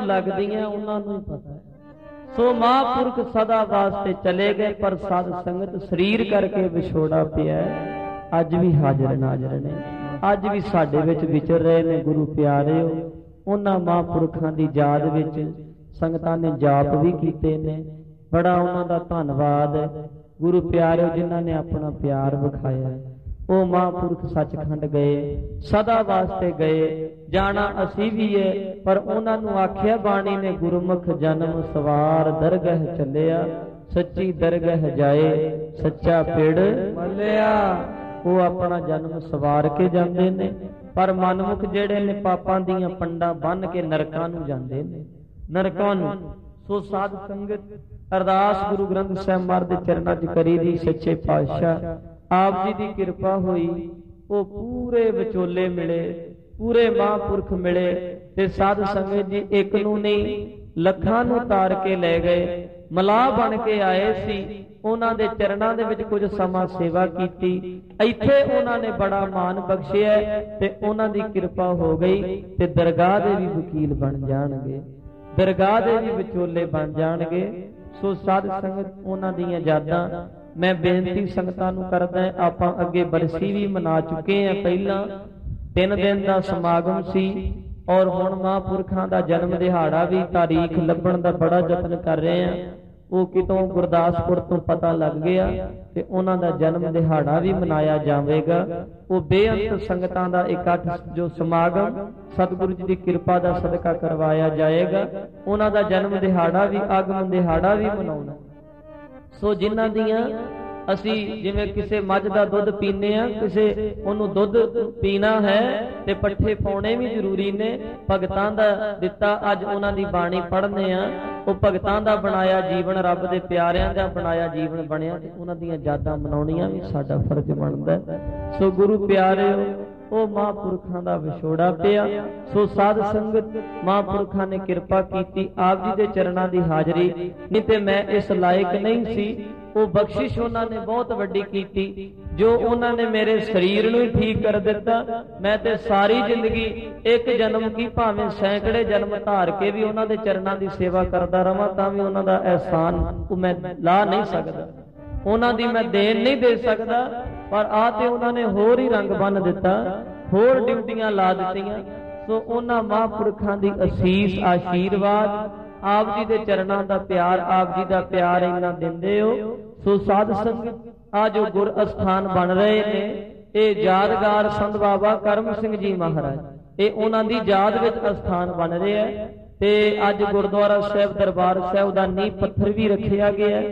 [SPEAKER 1] ਲੱਗਦੀਆਂ ਉਹਨਾਂ ਨੂੰ ਹੀ ਪਤਾ ਹੈ। ਸੋ ਮਹਾਂਪੁਰਖ ਸਦਾ ਵਾਸਤੇ ਚਲੇ ਗਏ, ਪਰ ਸਾਧ ਸੰਗਤ ਸਰੀਰ ਕਰਕੇ ਵਿਛੋੜਾ ਪਿਆ, ਅੱਜ ਵੀ ਹਾਜ਼ਰ ਨਾਜ਼ਰ ਨੇ, ਅੱਜ ਵੀ ਸਾਡੇ ਵਿੱਚ ਵਿਚਰ ਰਹੇ ਨੇ। ਗੁਰੂ ਪਿਆਰਿਓ, ਉਹਨਾਂ ਮਹਾਂਪੁਰਖਾਂ ਦੀ ਯਾਦ ਵਿੱਚ ਸੰਗਤਾਂ ਨੇ ਜਾਪ ਵੀ ਕੀਤੇ ਨੇ, ਬੜਾ ਉਹਨਾਂ ਦਾ ਧੰਨਵਾਦ ਹੈ। ਗੁਰੂ ਪਿਆਰਿਓ, ਜਿਨ੍ਹਾਂ ਨੇ ਆਪਣਾ ਪਿਆਰ ਵਿਖਾਇਆ, ਉਹ ਮਹਾਂਪੁਰਖ ਸੱਚਖੰਡ ਗਏ, ਸਦਾ ਵਾਸਤੇ ਗਏ, ਜਾਣਾ ਅਸੀਂ ਵੀ ਹੈ, ਪਰ ਉਹਨਾਂ ਨੂੰ ਆਖਿਆ ਬਾਣੀ ਨੇ, ਗੁਰਮੁਖ ਜਨਮ ਸਵਾਰ ਦਰਗਹ ਚੱਲਿਆ, ਸੱਚੀ ਦਰਗਹ ਜਾਏ ਸੱਚਾ ਪਿੜ ਮੱਲਿਆ। ਉਹ ਆਪਣਾ ਜਨਮ ਸਵਾਰ ਕੇ ਜਾਂਦੇ ਨੇ, ਪਰ ਮਨਮੁਖ ਜਿਹੜੇ ਨੇ ਪਾਪਾਂ ਦੀਆਂ ਪੰਡਾਂ ਬੰਨ੍ਹ ਕੇ ਨਰਕਾਂ ਨੂੰ ਜਾਂਦੇ ਨੇ, ਨਰਕਾਂ ਨੂੰ। ਸੋ ਸਾਧ ਸੰਗਤ, ਅਰਦਾਸ ਗੁਰੂ ਗ੍ਰੰਥ ਸਾਹਿਬ ਮਹਾਰਾਜ ਦੇ ਚਰਨਾਂ 'ਚ ਕਰੀ ਦੀ, ਸੱਚੇ ਪਾਤਸ਼ਾਹ ਆਪ ਜੀ ਦੀ ਕਿਰਪਾ ਹੋਈ, ਉਹ ਪੂਰੇ ਵਿਚੋਲੇ ਮਿਲੇ, ਪੂਰੇ ਮਹਾਂਪੁਰਖ ਮਿਲੇ, ਤੇ ਸਾਧ ਸੰਗਤ ਜੀ ਇੱਕ ਨੂੰ ਨਹੀਂ ਲੱਖਾਂ ਨੂੰ ਤਾਰ ਕੇ ਲੈ ਗਏ। ਮਲਾਹ ਬਣ ਕੇ ਆਏ ਸੀ, ਉਹਨਾਂ ਦੇ ਚਰਨਾਂ ਦੇ ਵਿੱਚ ਕੁਝ ਸਮਾਂ ਸੇਵਾ ਕੀਤੀ, ਇੱਥੇ ਉਹਨਾਂ ਨੇ ਬੜਾ ਮਾਣ ਬਖਸ਼ਿਆ, ਤੇ ਉਹਨਾਂ ਦੀ ਕਿਰਪਾ ਹੋ ਗਈ, ਤੇ ਦਰਗਾਹ ਦੇ ਵੀ ਵਕੀਲ ਬਣ ਜਾਣਗੇ, ਦਰਗਾਹ ਦੇ ਵੀ ਵਿਚੋਲੇ ਬਣ ਜਾਣਗੇ। ਸੋ ਸਾਧ ਸੰਗਤ, ਉਹਨਾਂ ਦੀਆਂ ਯਾਦਾਂ ਮੈਂ ਬੇਨਤੀ ਸੰਗਤਾਂ ਨੂੰ ਕਰਦਾ, ਆਪਾਂ ਅੱਗੇ ਬਰਸੀ ਵੀ ਮਨਾ ਚੁੱਕੇ ਹਾਂ, ਪਹਿਲਾਂ ਤਿੰਨ ਦਿਨ ਦਾ ਸਮਾਗਮ ਸੀ, ਔਰ ਹੁਣ ਮਹਾਂਪੁਰਖਾਂ ਦਾ ਜਨਮ ਦਿਹਾੜਾ ਵੀ ਤਾਰੀਖ ਲੱਭਣ ਦਾ ਬੜਾ ਯਤਨ ਕਰ ਰਹੇ ਹਾਂ। ਉਹ ਕਿਤੋਂ ਗੁਰਦਾਸਪੁਰ ਤੋਂ ਪਤਾ ਲੱਗ ਗਿਆ, ਤੇ ਉਹਨਾਂ ਦਾ ਜਨਮ ਦਿਹਾੜਾ ਵੀ ਮਨਾਇਆ ਜਾਵੇਗਾ। ਉਹ ਬੇਅੰਤ ਸੰਗਤਾਂ ਦਾ ਇਕੱਠ ਜੋ ਸਮਾਗਮ ਸਤਿਗੁਰੂ ਜੀ ਦੀ ਕਿਰਪਾ ਦਾ ਸਦਕਾ ਕਰਵਾਇਆ ਜਾਏਗਾ। ਉਹਨਾਂ ਦਾ ਜਨਮ ਦਿਹਾੜਾ ਵੀ, ਆਗਮਨ ਦਿਹਾੜਾ ਵੀ ਮਨਾਉਣਾ। ਸੋ ਜਿਨ੍ਹਾਂ ਦੀਆਂ ਅਸੀਂ ਜਿਵੇਂ ਕਿਸੇ ਮੱਝ ਦਾ ਦੁੱਧ ਪੀਂਦੇ ਆ, ਕਿਸੇ ਉਹਨੂੰ ਦੁੱਧ ਪੀਣਾ ਹੈ ਤੇ ਪੱਠੇ ਪਾਉਣੇ ਵੀ ਜ਼ਰੂਰੀ ਨੇ। ਭਗਤਾਂ ਦਾ ਦਿੱਤਾ, ਅੱਜ ਉਹਨਾਂ ਦੀ ਬਾਣੀ ਪੜ੍ਹਨੇ ਆ, ਉਹ ਭਗਤਾਂ ਦਾ ਬਣਾਇਆ ਜੀਵਨ, ਰੱਬ ਦੇ ਪਿਆਰਿਆਂ ਦਾ ਬਣਾਇਆ ਜੀਵਨ ਬਣਿਆ, ਤੇ ਉਹਨਾਂ ਦੀਆਂ ਯਾਦਾਂ ਮਨਾਉਣੀਆਂ ਵੀ ਸਾਡਾ ਫਰਜ਼ ਬਣਦਾ। ਸੋ ਗੁਰੂ ਪਿਆਰਿਓ, ਉਹ ਮਹਾਂਪੁਰਖਾਂ ਦਾ ਵਿਛੋੜਾ ਪਿਆ। ਸੋ ਸਾਧ ਸੰਗਤ, ਮਹਾਂਪੁਰਖਾਂ ਨੇ ਕਿਰਪਾ ਕੀਤੀ, ਆਪ ਜੀ ਦੇ ਚਰਨਾਂ ਦੀ ਹਾਜ਼ਰੀ, ਨਹੀਂ ਤੇ ਮੈਂ ਇਸ ਲਾਇਕ ਨਹੀਂ ਸੀ। ਉਹ ਬਖਸ਼ਿਸ਼ ਉਹਨਾਂ ਨੇ ਬਹੁਤ ਵੱਡੀ ਕੀਤੀ, ਜੋ ਉਹਨਾਂ ਨੇ ਮੇਰੇ ਸਰੀਰ ਨੂੰ ਹੀ ਠੀਕ ਕਰ ਦਿੱਤਾ। ਮੈਂ ਤੇ ਸਾਰੀ ਜ਼ਿੰਦਗੀ ਇੱਕ ਜਨਮ ਕੀ ਭਾਵੇਂ ਸੈਂਕੜੇ ਜਨਮ ਧਾਰ ਕੇ ਵੀ ਉਹਨਾਂ ਦੇ ਚਰਨਾਂ ਦੀ ਸੇਵਾ ਕਰਦਾ ਰਵਾਂ, ਤਾਂ ਵੀ ਉਹਨਾਂ ਦਾ ਅਹਿਸਾਨ ਉਹ ਮੈਂ ਲਾ ਨਹੀਂ ਸਕਦਾ, ਉਹਨਾਂ ਦੀ ਮੈਂ ਦੇਣ ਨਹੀਂ ਦੇ ਸਕਦਾ। ਪਰ ਆ ਤੇ ਉਹਨਾਂ ਨੇ ਹੋਰ ਹੀ ਰੰਗ ਬੰਨ ਦਿੱਤਾ, ਹੋਰ ਡਿਊਟੀਆਂ ਲਾ ਦਿੱਤੀਆਂ। ਸੋ ਉਹਨਾਂ ਮਹਾਂਪੁਰਖਾਂ ਦੀ ਅਸੀਸ, ਆਸ਼ੀਰਵਾਦ, ਆਪ ਜੀ ਦੇ ਚਰਨਾਂ ਦਾ ਪਿਆਰ, ਆਪ ਜੀ ਦਾ ਪਿਆਰ ਇੰਨਾ ਦਿੰਦੇ ਹੋ। ਸੋ ਸਾਧ ਸੰਗਤ, ਆ ਜੋ ਗੁਰ ਅਸਥਾਨ ਬਣ ਰਹੇ ਨੇ, ਇਹ ਯਾਦਗਾਰ ਸੰਤ ਬਾਬਾ ਕਰਮ ਸਿੰਘ ਜੀ ਮਹਾਰਾਜ, ਇਹ ਉਹਨਾਂ ਦੀ ਯਾਦ ਵਿੱਚ ਅਸਥਾਨ ਬਣ ਰਿਹਾ ਹੈ। ਤੇ ਅੱਜ ਗੁਰਦੁਆਰਾ ਸਾਹਿਬ ਦਰਬਾਰ ਸਾਹਿਬ ਦਾ ਨੀਂਹ ਪੱਥਰ ਵੀ ਰੱਖਿਆ ਗਿਆ।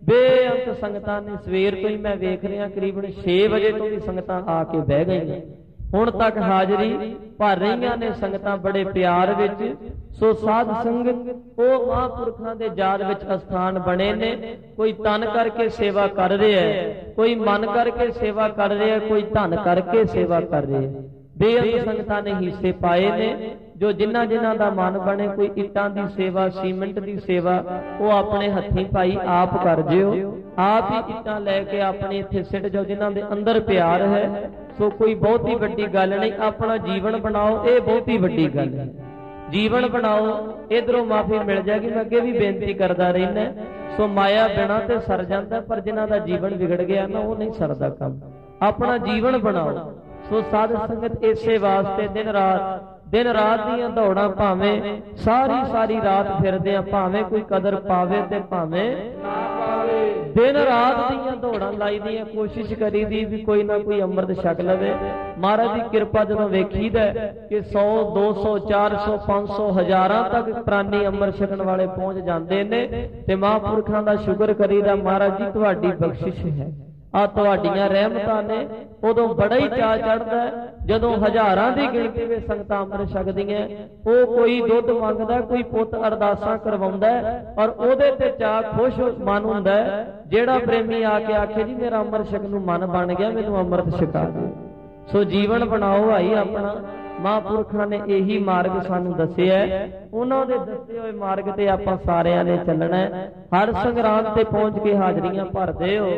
[SPEAKER 1] ਬੇਅੰਤ ਸੰਗਤਾਂ ਨੇ, ਸਵੇਰ ਤੋਂ ਹੀ ਮੈਂ ਵੇਖ ਰਿਹਾ, ਕਰੀਬਨ ਛੇ ਵਜੇ ਤੋਂ ਵੀ ਸੰਗਤਾਂ ਆ ਕੇ ਬਹਿ ਗਈਆਂ, ਹੁਣ ਤੱਕ ਹਾਜ਼ਰੀ ਭਰ ਰਹੀਆਂ ਨੇ ਸੰਗਤਾਂ ਬੜੇ ਪਿਆਰ ਵਿੱਚ। ਸੋ ਸਾਧ ਸੰਗਤ, ਉਹ ਮਹਾਂਪੁਰਖਾਂ ਦੇ ਯਾਦ ਵਿੱਚ ਅਸਥਾਨ ਬਣੇ ਨੇ। ਕੋਈ ਤਨ ਕਰਕੇ ਸੇਵਾ ਕਰ ਰਿਹਾ ਹੈ, ਕੋਈ ਮਨ ਕਰਕੇ ਸੇਵਾ ਕਰ ਰਿਹਾ, ਕੋਈ ਧਨ ਕਰਕੇ ਸੇਵਾ ਕਰ ਰਿਹਾ। ਬੇਅੰਤ ਸੰਗਤਾਂ ਨੇ ਹਿੱਸੇ ਪਾਏ ਨੇ, ਜੋ ਜਿਨ੍ਹਾਂ ਜਿਨ੍ਹਾਂ ਦਾ ਮਨ ਬਣੇ। ਕੋਈ ਇੱਟਾਂ ਦੀ ਸੇਵਾ, ਸੀਮੈਂਟ ਦੀ ਸੇਵਾ, ਉਹ ਆਪਣੇ ਹੱਥੀਂ ਭਾਈ ਆਪ ਕਰ ਜਿਓ, ਆਪ ਹੀ ਇੱਟਾਂ ਲੈ ਕੇ ਆਪਣੇ ਇੱਥੇ ਸਿੱਟ ਜਾਓ, ਜਿਨ੍ਹਾਂ ਦੇ ਅੰਦਰ ਪਿਆਰ ਹੈ। ਸੋ ਕੋਈ ਬਹੁਤੀ ਵੱਡੀ ਗੱਲ ਨਹੀਂ, ਆਪਣਾ ਜੀਵਨ ਬਣਾਓ, ਇਹ ਬਹੁਤੀ ਵੱਡੀ ਗੱਲ ਹੈ। ਜੀਵਨ ਬਣਾਓ, ਇਧਰੋਂ ਮਾਫੀ ਮਿਲ ਜਾਏਗੀ। ਮੈਂ ਅੱਗੇ ਵੀ ਬੇਨਤੀ ਕਰਦਾ ਰਹਿਣਾ, ਸੋ ਮਾਇਆ ਬਿਨਾ ਤੇ ਸਰ ਜਾਂਦਾ, ਪਰ ਜਿਨ੍ਹਾਂ ਦਾ ਜੀਵਨ ਵਿਗੜ ਗਿਆ ਨਾ, ਉਹ ਨਹੀਂ ਸਰਦਾ ਕੰਮ। ਆਪਣਾ ਜੀਵਨ ਬਣਾਓ। ਸੋ ਸਾਧ ਸੰਗਤ, ਇਸੇ ਵਾਸਤੇ ਦਿਨ ਰਾਤ ਦਿਨ ਰਾਤ ਦੀਆਂ ਦੌੜਾਂ, ਭਾਵੇਂ ਸਾਰੀ ਸਾਰੀ ਰਾਤ ਫਿਰਦੇ ਆ, ਭਾਵੇਂ ਕੋਈ ਕਦਰ ਪਾਵੇ ਤੇ ਭਾਵੇਂ ਨਾ ਪਾਵੇ, ਦਿਨ ਰਾਤ ਦੀਆਂ ਦੌੜਾਂ ਲਾਈ ਦੀਆਂ, ਕੋਸ਼ਿਸ਼ ਕਰੀ ਦੀ ਵੀ ਕੋਈ ਨਾ ਕੋਈ ਅੰਮ੍ਰਿਤ ਛਕ ਲਵੇ। ਮਹਾਰਾਜ ਦੀ ਕਿਰਪਾ ਜਦੋਂ ਵੇਖੀਦਾ ਕਿ ਸੌ, ਦੋ ਸੌ, ਚਾਰ ਸੌ, ਪੰਜ ਸੌ, ਹਜ਼ਾਰਾਂ ਤੱਕ ਪ੍ਰਾਨੀ ਅੰਮ੍ਰਿਤ ਛਕਣ ਵਾਲੇ ਪਹੁੰਚ ਜਾਂਦੇ ਨੇ, ਤੇ ਮਹਾਂਪੁਰਖਾਂ ਦਾ ਸ਼ੁਕਰ ਕਰੀਦਾ, ਮਹਾਰਾਜ ਜੀ ਤੁਹਾਡੀ ਬਖਸ਼ਿਸ਼ ਹੈ, ਆ ਤੁਹਾਡੀਆਂ ਰਹਿਮਤਾਂ ਨੇ। ਉਦੋਂ ਬੜਾ ਹੀ ਚਾਅ ਚੜ੍ਹਦਾ ਜਦੋਂ ਹਜ਼ਾਰਾਂ ਦੀ ਗਿਣਤੀ ਵਿੱਚ ਸੰਗਤਾਂ ਅੰਮ੍ਰਿਤ ਛਕਦੀਆਂ। ਉਹ ਕੋਈ ਦੁੱਧ ਮੰਗਦਾ, ਕੋਈ ਪੁੱਤ ਅਰਦਾਸਾਂ ਕਰਵਾਉਂਦਾ, ਔਰ ਉਹਦੇ ਤੇ ਚਾਅ ਖੁਸ਼ ਮਨ ਹੁੰਦਾ। ਜਿਹੜਾ ਪ੍ਰੇਮੀ ਆ ਕੇ ਆਖੇ ਜੀ ਮੇਰਾ ਅੰਮ੍ਰਿਤ ਛਕਣ ਨੂੰ ਮਨ ਬਣ ਗਿਆ, ਮੈਨੂੰ ਅੰਮ੍ਰਿਤ ਛਕਾ ਦਿਓ। ਸੋ ਜੀਵਨ ਬਣਾਓ ਭਾਈ ਆਪਣਾ। ਮਹਾਂਪੁਰਖਾਂ ਨੇ ਇਹੀ ਮਾਰਗ ਸਾਨੂੰ ਦੱਸਿਆ, ਉਹਨਾਂ ਦੇ ਦੱਸੇ ਹੋਏ ਮਾਰਗ ਤੇ ਆਪਾਂ ਸਾਰਿਆਂ ਨੇ ਚੱਲਣਾ। ਹਰ ਸੰਗਰਾਂਦ ਤੇ ਪਹੁੰਚ ਕੇ ਹਾਜ਼ਰੀਆਂ ਭਰਦੇ ਹੋ।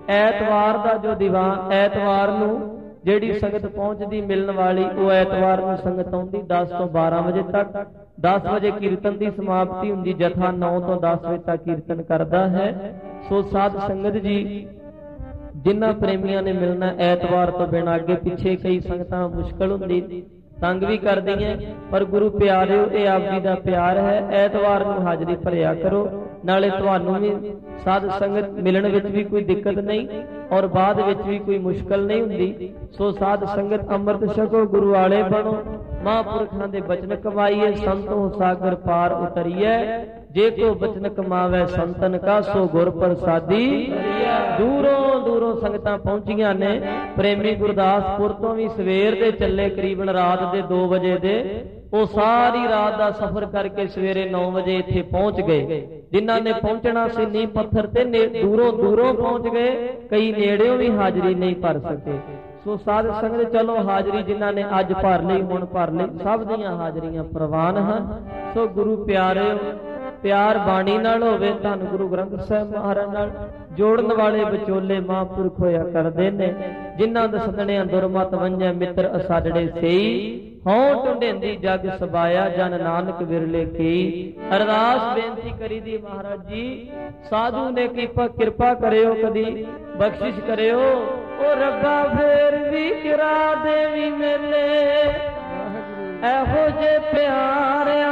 [SPEAKER 1] ਐਤਵਾਰ ਦਾ ਜੋ ਦੀਵਾਨ, ਐਤਵਾਰ ਨੂੰ ਜਿਹੜੀ ਸੰਗਤ ਪਹੁੰਚਦੀ ਮਿਲਣ ਵਾਲੀ, ਉਹ ਐਤਵਾਰ ਨੂੰ ਸੰਗਤ ਆਉਂਦੀ ਦਸ ਤੋਂ ਬਾਰਾਂ ਵਜੇ ਤੱਕ। दस बजे कीर्तन की समाप्ति हुंदी, जथा नौ तो दस बजे तक कीर्तन करता है। सो साध संगत जी जिन्हां प्रेमियां ने मिलना ऐतवार तो बिना अगे पिछे कई संगतां मुश्किल हुंदी तंग भी कर दी है, पर गुरु प्यारे ये आप जी का प्यार है। ऐतवार नूं हाजरी भरिया करो, नाले तुहानूं भी साध संगत मिलण विच भी कोई दिक्कत नहीं और बाद विच भी कोई मुश्किल नहीं हुंदी। सो साध संगत अमृत छको, गुरु वाले बनो, महापुरखां दे बचन कमाईए, संतों सागर पार उतरीए। जे को बचन कमावे संतन का, सो गुर प्रसादी। दूरों दूरों संगतां पहुंचियां ने। प्रेमी गुरदासपुर तो भी सवेर दे चले, करीबन रात दे दो बजे दे, वो सारी रात का सफर करके सवेरे नौ बजे इत्थे पहुंच गए। जिन्हां ने पहुंचना सी नींह पत्थर ते दूरों दूरों पहुंच गए, कई नेड़ियों भी हाजरी नहीं भर सके। सो साध संगत चलो हाजरी जिन्हां ने अज भर लई हुण भर लई, सब दीआं हाजरियां प्रवान हन। सो गुरु प्यारे प्यार बाणी नाल होवे, धन गुरु ग्रंथ साहिब महाराज नाल जोड़न वाले विचोले महापुरख होया करदे ने। जिन्हां दे सदणियां दुरमत वंझे मित्र असाडड़े सेई, हों ढूंढेंदी जग सबाया, जन नानक विरले केई। अरदास बेनती करी दी महाराज जी साधु ने कृपा कृपा करियो, कदी बख्शिश करियो। ओ रब्बा फेर भी किरा देवी मेले, एहो जे प्यारिया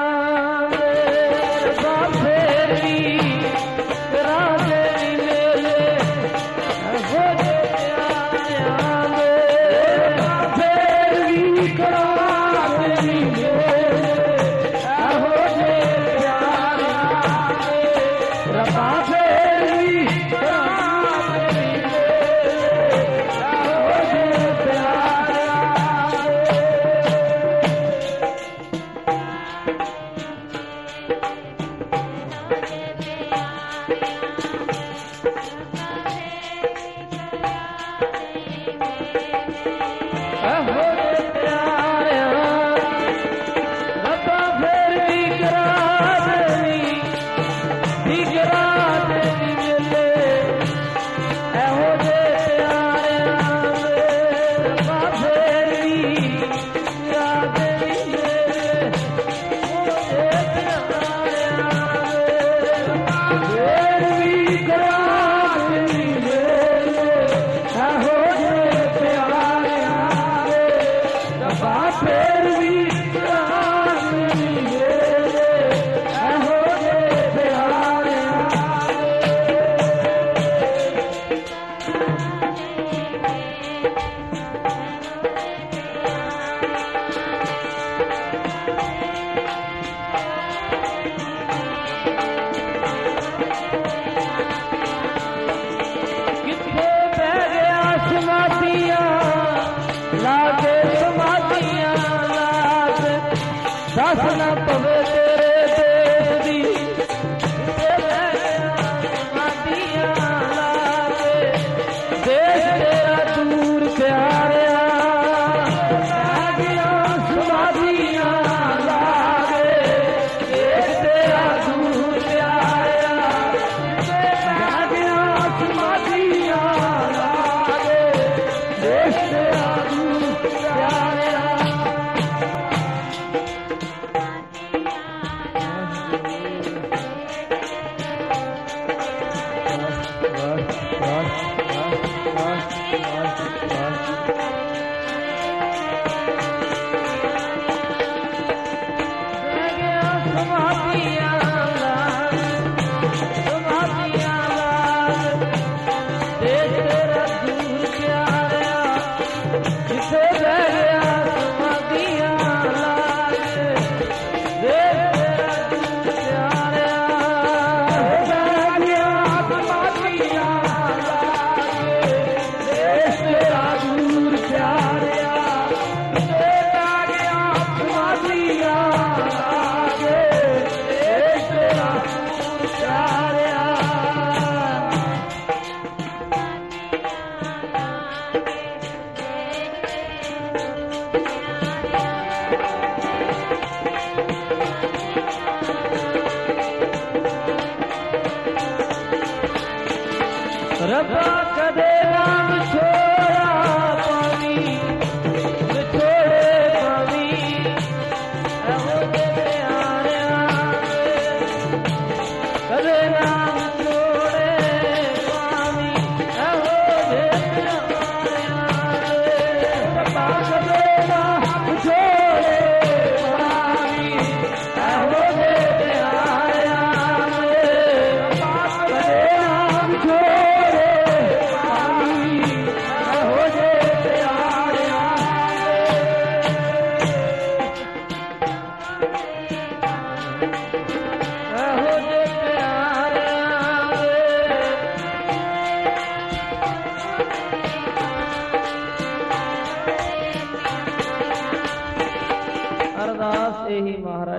[SPEAKER 2] छोड़े पावी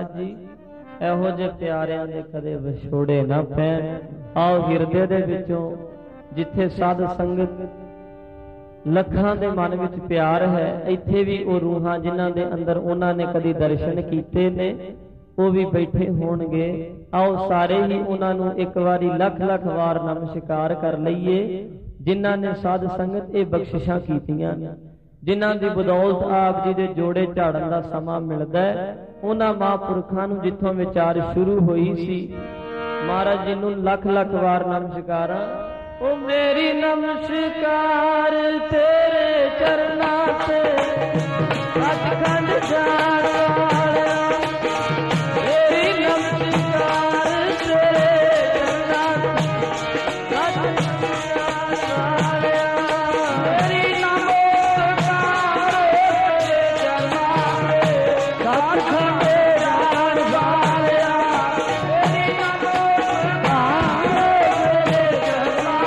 [SPEAKER 1] ਮਹਾਰਾਜ ਜੀ ਇਹੋ ਜਿਹੇ ਪਿਆਰਿਆਂ ਦੇ ਕਦੇ ਵਿਛੋੜੇ ਨਾ ਪੈਣ। ਆਓ ਹਿਰਦੇ ਦੇ ਵਿੱਚੋਂ ਜਿੱਥੇ ਸਾਧ ਸੰਗਤ ਲੱਖਾਂ ਦੇ ਮਨ ਵਿੱਚ ਪਿਆਰ ਹੈ, ਇੱਥੇ ਵੀ ਉਹ ਰੂਹਾਂ ਜਿਨ੍ਹਾਂ ਦੇ ਅੰਦਰ ਉਹਨਾਂ ਨੇ ਕਦੀ ਦਰਸ਼ਨ ਕੀਤੇ ਨੇ ਉਹ ਵੀ ਬੈਠੇ ਹੋਣਗੇ। ਆਓ ਸਾਰੇ ਹੀ ਉਹਨਾਂ ਨੂੰ ਇੱਕ ਵਾਰੀ ਲੱਖ ਲੱਖ ਵਾਰ ਨਮਸਕਾਰ ਕਰ ਲਈਏ, ਜਿਨ੍ਹਾਂ ਨੇ ਸਾਧ ਸੰਗਤ ਇਹ ਬਖਸ਼ਿਸ਼ਾਂ ਕੀਤੀਆਂ, ਜਿਨ੍ਹਾਂ ਦੀ ਬਦੌਲਤ ਆਪ ਜੀ ਦੇ ਜੋੜੇ ਝਾੜਨ ਦਾ ਸਮਾਂ ਮਿਲਦਾ ਹੈ। ਉਹਨਾਂ ਮਹਾਂਪੁਰਖਾਂ ਨੂੰ ਜਿੱਥੋਂ ਵਿਚਾਰ ਸ਼ੁਰੂ ਹੋਈ ਸੀ, ਮਹਾਰਾਜ ਜੀ ਨੂੰ ਲੱਖ ਲੱਖ ਵਾਰ ਨਮਸਕਾਰਾਂ। ਉਹ ਮੇਰੀ ਨਮਸਕਾਰ ਤੇਰੇ ਚਰਨਾਂ ਤੇ ਸੱਚਖੰਡ ਜਾਣ ਵਾਲਿਆ, ਮੇਰੀ ਨਮਸਕਾਰ ਤੇਰੇ ਚਰਨਾਂ ਤੇ ਸੱਚਖੰਡ ਜਾਣ ਵਾਲਿਆ, ਮੇਰੀ ਨਮਸਕਾਰ ਤੇਰੇ ਚਰਨਾਂ ਤੇ ਸੱਚਖੰਡ ਜਾਣ ਵਾਲਿਆ, ਮੇਰੀ ਨਮਸਕਾਰ ਤੇਰੇ ਚਰਨਾਂ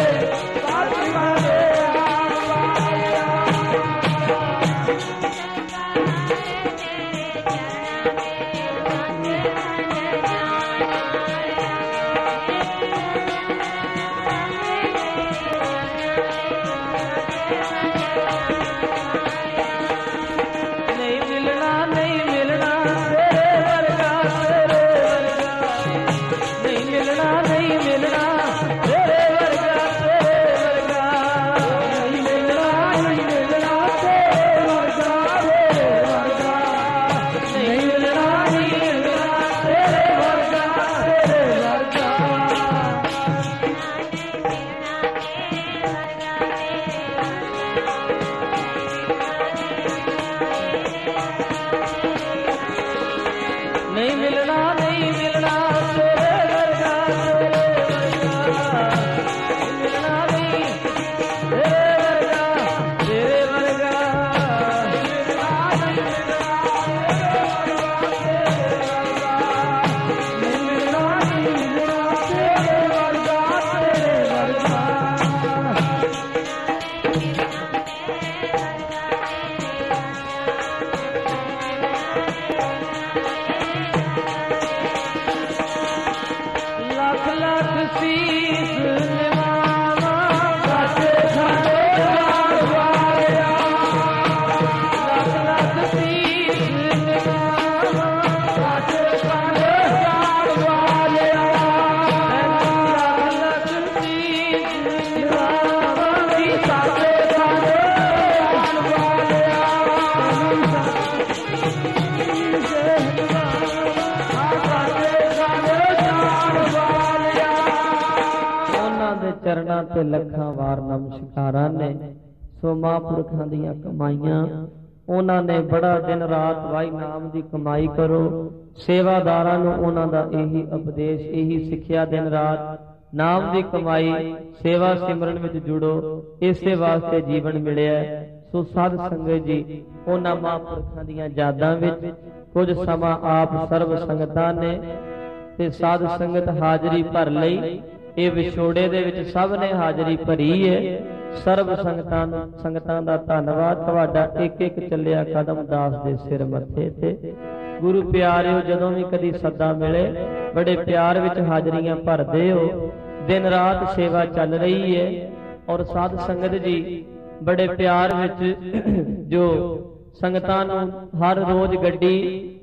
[SPEAKER 1] ਚਰਨਾਂ ਤੇ ਲੱਖਾਂ ਵਾਰ ਨਮਸਕਾਰਾਂ ਨੇ। ਸੋ ਮਹਾਂਪੁਰਖਾਂ ਦੀਆਂ ਕਮਾਈਆਂ ਉਹਨਾਂ ਨੇ ਬੜਾ ਦਿਨ ਰਾਤ ਵਾਹਿ ਨਾਮ ਦੀ ਕਮਾਈ ਕਰੋ। ਸੇਵਾਦਾਰਾਂ ਨੂੰ ਉਹਨਾਂ ਦਾ ਇਹੀ ਉਪਦੇਸ਼, ਇਹੀ ਸਿੱਖਿਆ, ਦਿਨ ਰਾਤ ਨਾਮ ਦੀ ਕਮਾਈ, ਸੇਵਾ ਸਿਮਰਨ ਵਿੱਚ ਜੁੜੋ, ਇਸੇ ਵਾਸਤੇ ਜੀਵਨ ਮਿਲਿਆ। ਸੋ ਸਾਧ ਸੰਗਤ ਜੀ ਉਹਨਾਂ ਮਹਾਂਪੁਰਖਾਂ ਦੀਆਂ ਯਾਦਾਂ ਵਿੱਚ ਕੁਝ ਸਮਾਂ ਆਪ ਸਰਬ ਸੰਗਤਾਂ ਨੇ ਤੇ ਸਾਧ ਸੰਗਤ ਹਾਜ਼ਰੀ ਭਰ ਲਈ। ਇਹ ਵਿਛੋੜੇ ਦੇ ਵਿੱਚ ਸਭ ਨੇ ਹਾਜ਼ਰੀ ਭਰੀ ਹੈ। ਸਰਬ ਸੰਗਤਾਂ ਨੂੰ ਸੰਗਤਾਂ ਦਾ ਧੰਨਵਾਦ। ਤੁਹਾਡਾ ਇੱਕ ਇੱਕ ਚੱਲਿਆ ਕਦਮ ਦਾਸ ਦੇ ਸਿਰ ਮੱਥੇ ਤੇ। ਗੁਰੂ ਪਿਆਰਿਓ, ਜਦੋਂ ਵੀ ਕਦੀ ਸੱਦਾ ਮਿਲੇ ਬੜੇ ਪਿਆਰ ਵਿੱਚ ਹਾਜ਼ਰੀਆਂ ਭਰਦੇ ਹੋ। ਦਿਨ ਰਾਤ ਸੇਵਾ ਚੱਲ ਰਹੀ ਹੈ ਔਰ ਸਾਧ ਸੰਗਤ ਜੀ ਬੜੇ ਪਿਆਰ ਵਿੱਚ ਜੋ ਸੰਗਤਾਂ ਨੂੰ ਹਰ ਰੋਜ਼ ਗੱਡੀ,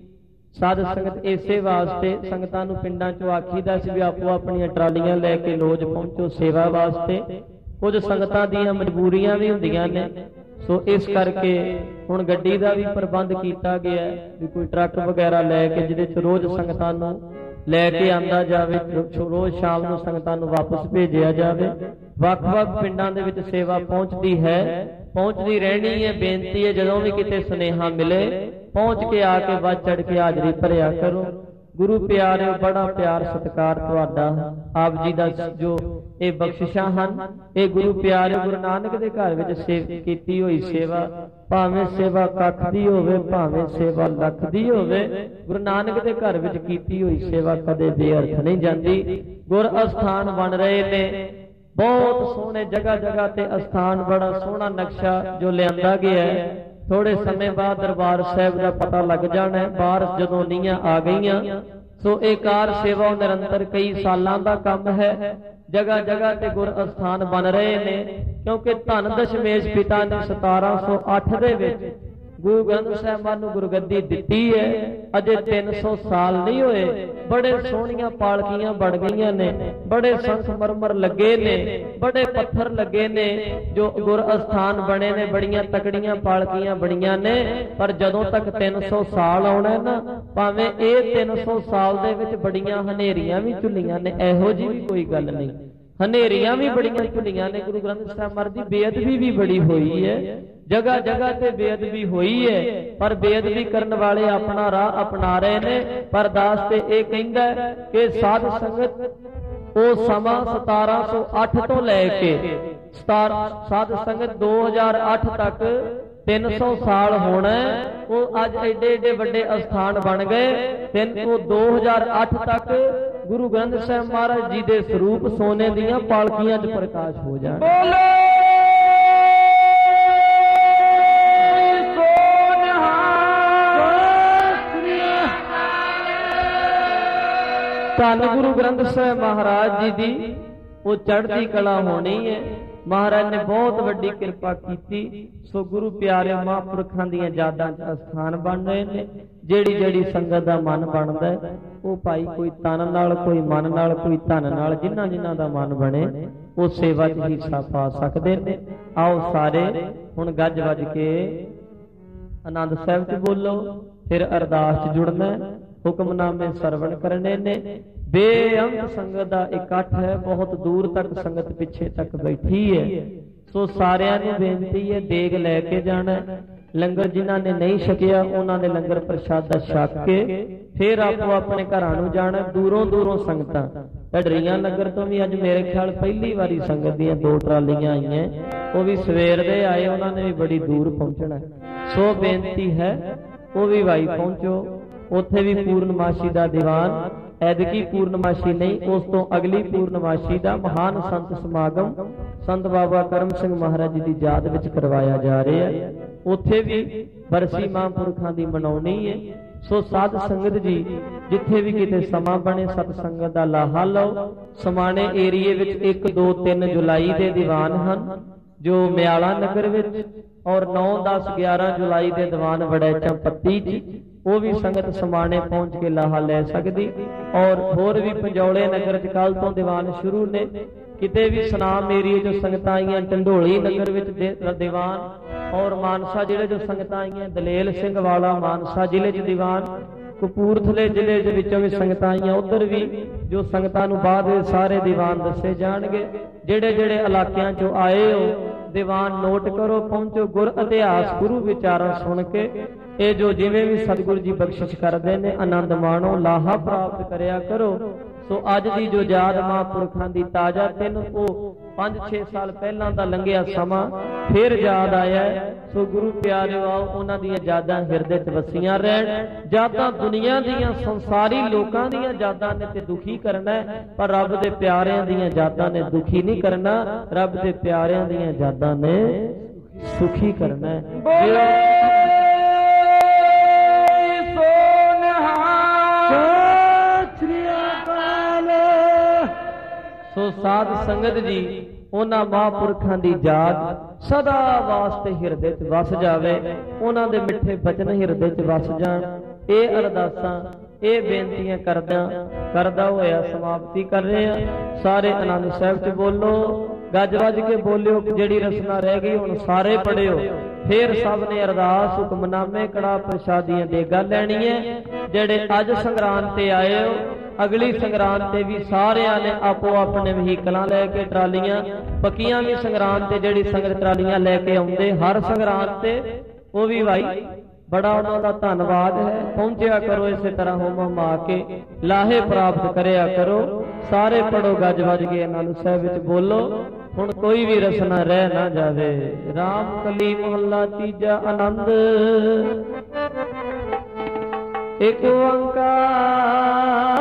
[SPEAKER 1] ਸਾਧ ਸੰਗਤ ਇਸੇ ਵਾਸਤੇ ਸੰਗਤਾਂ ਨੂੰ ਪਿੰਡਾਂ ਚੋਂ ਆਖੀਦਾ ਸੀ ਵੀ ਆਪੋ ਆਪਣੀਆਂ ਟਰਾਲੀਆਂ ਲੈ ਕੇ ਲੋਜ ਪਹੁੰਚੋ ਸੇਵਾ ਵਾਸਤੇ। ਕੁਝ ਸੰਗਤਾਂ ਦੀਆਂ ਮਜਬੂਰੀਆਂ ਵੀ ਹੁੰਦੀਆਂ ਨੇ, ਸੋ ਇਸ ਕਰਕੇ ਹੁਣ ਗੱਡੀ ਦਾ ਵੀ ਪ੍ਰਬੰਧ ਕੀਤਾ ਗਿਆ ਵੀ ਕੋਈ ਟਰੱਕ ਵਗੈਰਾ ਲੈ ਕੇ ਜਿਹਦੇ ਚ ਰੋਜ਼ ਸੰਗਤਾਂ ਨੂੰ ਲੈ ਕੇ ਆਂਦਾ ਜਾਵੇ, ਰੋਜ਼ ਸ਼ਾਮ ਨੂੰ ਸੰਗਤਾਂ ਨੂੰ ਵਾਪਸ ਭੇਜਿਆ ਜਾਵੇ। ਵੱਖ-ਵੱਖ ਪਿੰਡਾਂ ਦੇ ਵਿੱਚ ਸੇਵਾ ਪਹੁੰਚਦੀ ਹੈ, ਪਹੁੰਚਦੀ ਰਹਿਣੀ ਹੈ। ਬੇਨਤੀ ਹੈ ਜਦੋਂ ਵੀ ਕਿਤੇ ਸੁਨੇਹਾ ਮਿਲੇ ਪਹੁੰਚ ਕੇ ਆ ਕੇ ਵੱਧ ਚੜ ਕੇ ਹਾਜ਼ਰੀ ਭਰਿਆ ਕਰੋ। ਗੁਰੂ ਪਿਆਰਿਓ, ਬੜਾ ਪਿਆਰ ਸਤਿਕਾਰ ਤੁਹਾਡਾ। ਆਪ ਜੀ ਦਾ ਜੋ ਇਹ ਬਖਸ਼ਿਸ਼ਾਂ ਹਨ, ਇਹ ਗੁਰੂ ਪਿਆਰਿਓ ਗੁਰੂ ਨਾਨਕ ਦੇ ਘਰ ਵਿੱਚ ਸੇਵ ਕੀਤੀ ਹੋਈ ਸੇਵਾ, ਭਾਵੇਂ ਸੇਵਾ ਕੱਖ ਦੀ ਹੋਵੇ ਭਾਵੇਂ ਸੇਵਾ ਲੱਖ ਦੀ ਹੋਵੇ, ਗੁਰੂ ਨਾਨਕ ਦੇ ਘਰ ਵਿੱਚ ਕੀਤੀ ਹੋਈ ਸੇਵਾ ਕਦੇ ਬੇਅਰਥ ਨਹੀਂ ਜਾਂਦੀ। ਗੁਰ ਅਸਥਾਨ ਬਣ ਰਹੇ ਨੇ, ਬਹੁਤ ਸੋਹਣੇ ਜਗ੍ਹਾ ਜਗ੍ਹਾ ਤੇ ਅਸਥਾਨ, ਬੜਾ ਸੋਹਣਾ ਨਕਸ਼ਾ ਜੋ ਲਿਆਂਦਾ ਗਿਆ ਹੈ। थोड़े समय बाद दरबार साहिब का पता लग जाना है। बाहर जदों नीआं आ गईयां सो ये कार सेवा निरंतर कई सालों का काम है। जगह जगह ते गुर अस्थान बन रहे ने, क्योंकि धन दशमेश पिता ने सतारा सौ अठ दे विच गुरु ग्रंथ साहिब नूं गुरगद्दी दिती है। अजे तीन सौ साल नहीं होए, बड़े सोहणियां पालकियां बन गईयां ने, बड़े संगमरमर लगे ने, बड़े पत्थर लगे ने जो गुर अस्थान बने ने, बड़ियां तकड़ियां पालकियां बणियां ने। पर जदों तक तीन सौ साल आउणा ना, भावें ये तीन सौ साल दे विच बड़ियां हनेरियां भी झुल्लियां ने, इहो जी भी कोई गल नहीं। हनेरियां भी बड़ियां झुल्लियां ने। गुरु ग्रंथ साहिब महाराज दी बेअदबी भी बड़ी हुई है, जगह जगह ते बेअदबी हुई है। पर बेअदबी करने वाले अपना राह अपना रहे ने। पर दास ते ये कहंदा है कि साध संगत वो समा सतारा सौ अठ तो लैके साध संगत दो हजार अठ तक तीन सौ साल होना है। वो अज एडे एडे वड्डे अस्थान बन गए। तीन वो दो हजार अठ तक गुरु ग्रंथ साहिब महाराज जी के स्वरूप सोने दियां पालकियां च प्रकाश हो जाए। धन गुरु ग्रंथ साहिब महाराज जी दी वो चढ़ती कला होनी है। महाराज ने बहुत वड्डी कृपा की। सो गुरु प्यारे महापुरखां दीयां यादां च अस्थान बन रहे ने। जेड़ी जेड़ी संगत दा मन बनदा है वो भाई कोई तन नाल, कोई मन नाल, कोई धन नाल, जिन्हां जिन्हां दा मन बने वो सेवा च हिस्सा पा सकदे ने। आओ सारे हुण गज वज के आनंद साहिब च बोलो, फिर अरदास च जुड़ना, हुक्मनामे सरवण करने ने। बेअंत संगत दा इकट्ठ है, बहुत दूर तक संगत पिछे तक बैठी है। सो सारियां नूं बेनती है देग लैके जाना। लंगर जिन्हां ने नहीं छकिया उन्हां ने लंगर प्रशादा छक के फिर आपो अपने घरां नूं जाना। दूरों दूरों संगतां ढड़रियां नगर तो भी अज मेरे ख्याल पहली बारी संगत दियां दो ट्रालियां आईयां, वो भी सवेर दे आए, उन्हां ने भी बड़ी दूर पहुंचना। सो बेनती है वो भी भाई पहुंचो। उत्थे भी पूर्णमाशी का दीवान, ऐदकी पूर्णमाशी नहीं उस तो अगली पूर्णमाशी का महान संत समागम संत बाबा करम सिंह महाराज जी की याद विच करवाया जा रहा है। उत्थे भी बरसी महापुरखां दी मनाउणी है। सो साध संगत जी जिथे भी किते समा बने सतसंगत दा लाहा लो। समाने एरिए विच एक दो तीन जुलाई के दीवान हन जो म्याला नगर विच, और नौ दस ग्यारह जुलाई के दीवान वड़ैचा पत्ती जी, वो भी संगत समाने पहुंच के लाहा ले सकती। और होर भी पंजौले नगर च कल तो दीवान शुरू ने। किते भी सनाम एरिए जो संगत आईयां, ढंडोली नगर विच दीवान, और मानसा जिले जो संगत आईयां, दलेल सिंह वाला मानसा जिले च दीवान, कपूरथले जिले विचों भी संगत आईयां, उधर भी जो संगतां नूं बाद सारे दीवान दसे जाणगे। जेड़े जेड़े इलाकियां चों आए हो दीवान नोट करो, पहुंचो। गुर इतिहास गुरु विचारा सुन के ये जो जिवें भी सतगुरु जी बख्शिश करते हैं आनंद माणो, लाहा प्राप्त करया करो। सो अज की जो याद महापुरखां दी ताजा तीन वो पांच छे साल पहलां दा लंघिया समा फिर याद आया है। सो गुरु प्यारे आओ उन्हां दीयां यादां हिरदे च वसीयां रहण। यादां दुनिया दीयां संसारी लोकां दीयां यादां ने ते दुखी करना है, पर रब दे प्यारिआं दीयां यादां ने दुखी नहीं करना। रब दे प्यारिआं दीयां यादां ने सुखी करना है। सो साध संगत जी उन्हां महापुरखां दी याद सदा वास्ते हिरदे च वस जावे, उन्हां दे मिठे बचन हिरदे च वस जाण। ये अरदासां ये बेनतियां करदा करदा होया समाप्ति कर रहे हैं। सारे आनंद साहिब च बोलो, गज वज के बोलियो। जिहड़ी रसना रह गई हुण सारे पढ़ियो। फिर सब ने अरदास हुक्मनामे कड़ा प्रसादियां देगा लैणियां। जिहड़े अज संगरांद ते आए हो अगली संगरांद ते भी सारियां ने आपो अपने वहीकलां लैके ट्रालियां पक्कियां भी संगरांद ते जिहड़ी संगत ट्रालियां लैके आउंदे हर संगरांद ते वो भी भाई बड़ा उन्हां दा धन्नवाद है। पहुंचया करो इस तरह होम हमा के लाहे प्राप्त करया करो। सारे पढ़ो गज वज के आनंद साहिब विच बोलो। हुण कोई भी रसना रह ना जावे। राम कली मोहल्ला तीजा आनंद एक ओंकार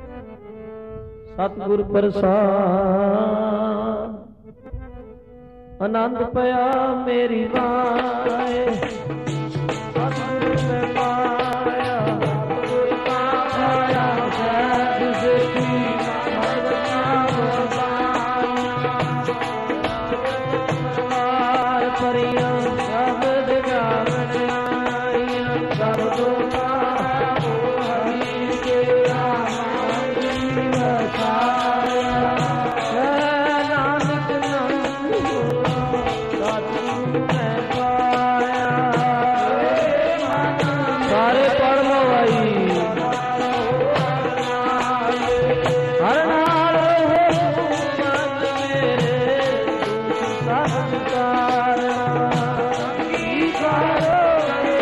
[SPEAKER 1] सतगुर प्रसाद ਆਨੰਦ ਪਿਆ ਮੇਰੀ ਮਾਏ ਸਤਿਗੁਰ ਮੈਂ ਪਾਇਆ ਗੁਰ ਕਾ ਪਾਇਆ ਸਹਿਜ ਸਿੱਖੀ ਮਾਰ ਪਰਿਆ ਸ਼ਬਦ ਗਾਵਣ ਆਈਆਂ ਸਭ ਦੁਖਾ ਹਰੀ ਕੇ ਆਨੰਦ ਵਸਾਇਆ ਨਾਨਕ ਨਾਮ ਸਤਿਗੁਰ ਮੈਂ ਪਾਇਆ। ਸਾਰੇ ਪੜ੍ਹ ਲਓ ਆਈ ਹਰ ਨਾਲ ਮਨ ਮੇਰੇ ਸਭ ਕਾਰਣਾ ਕੀ ਕਰੋਗੇ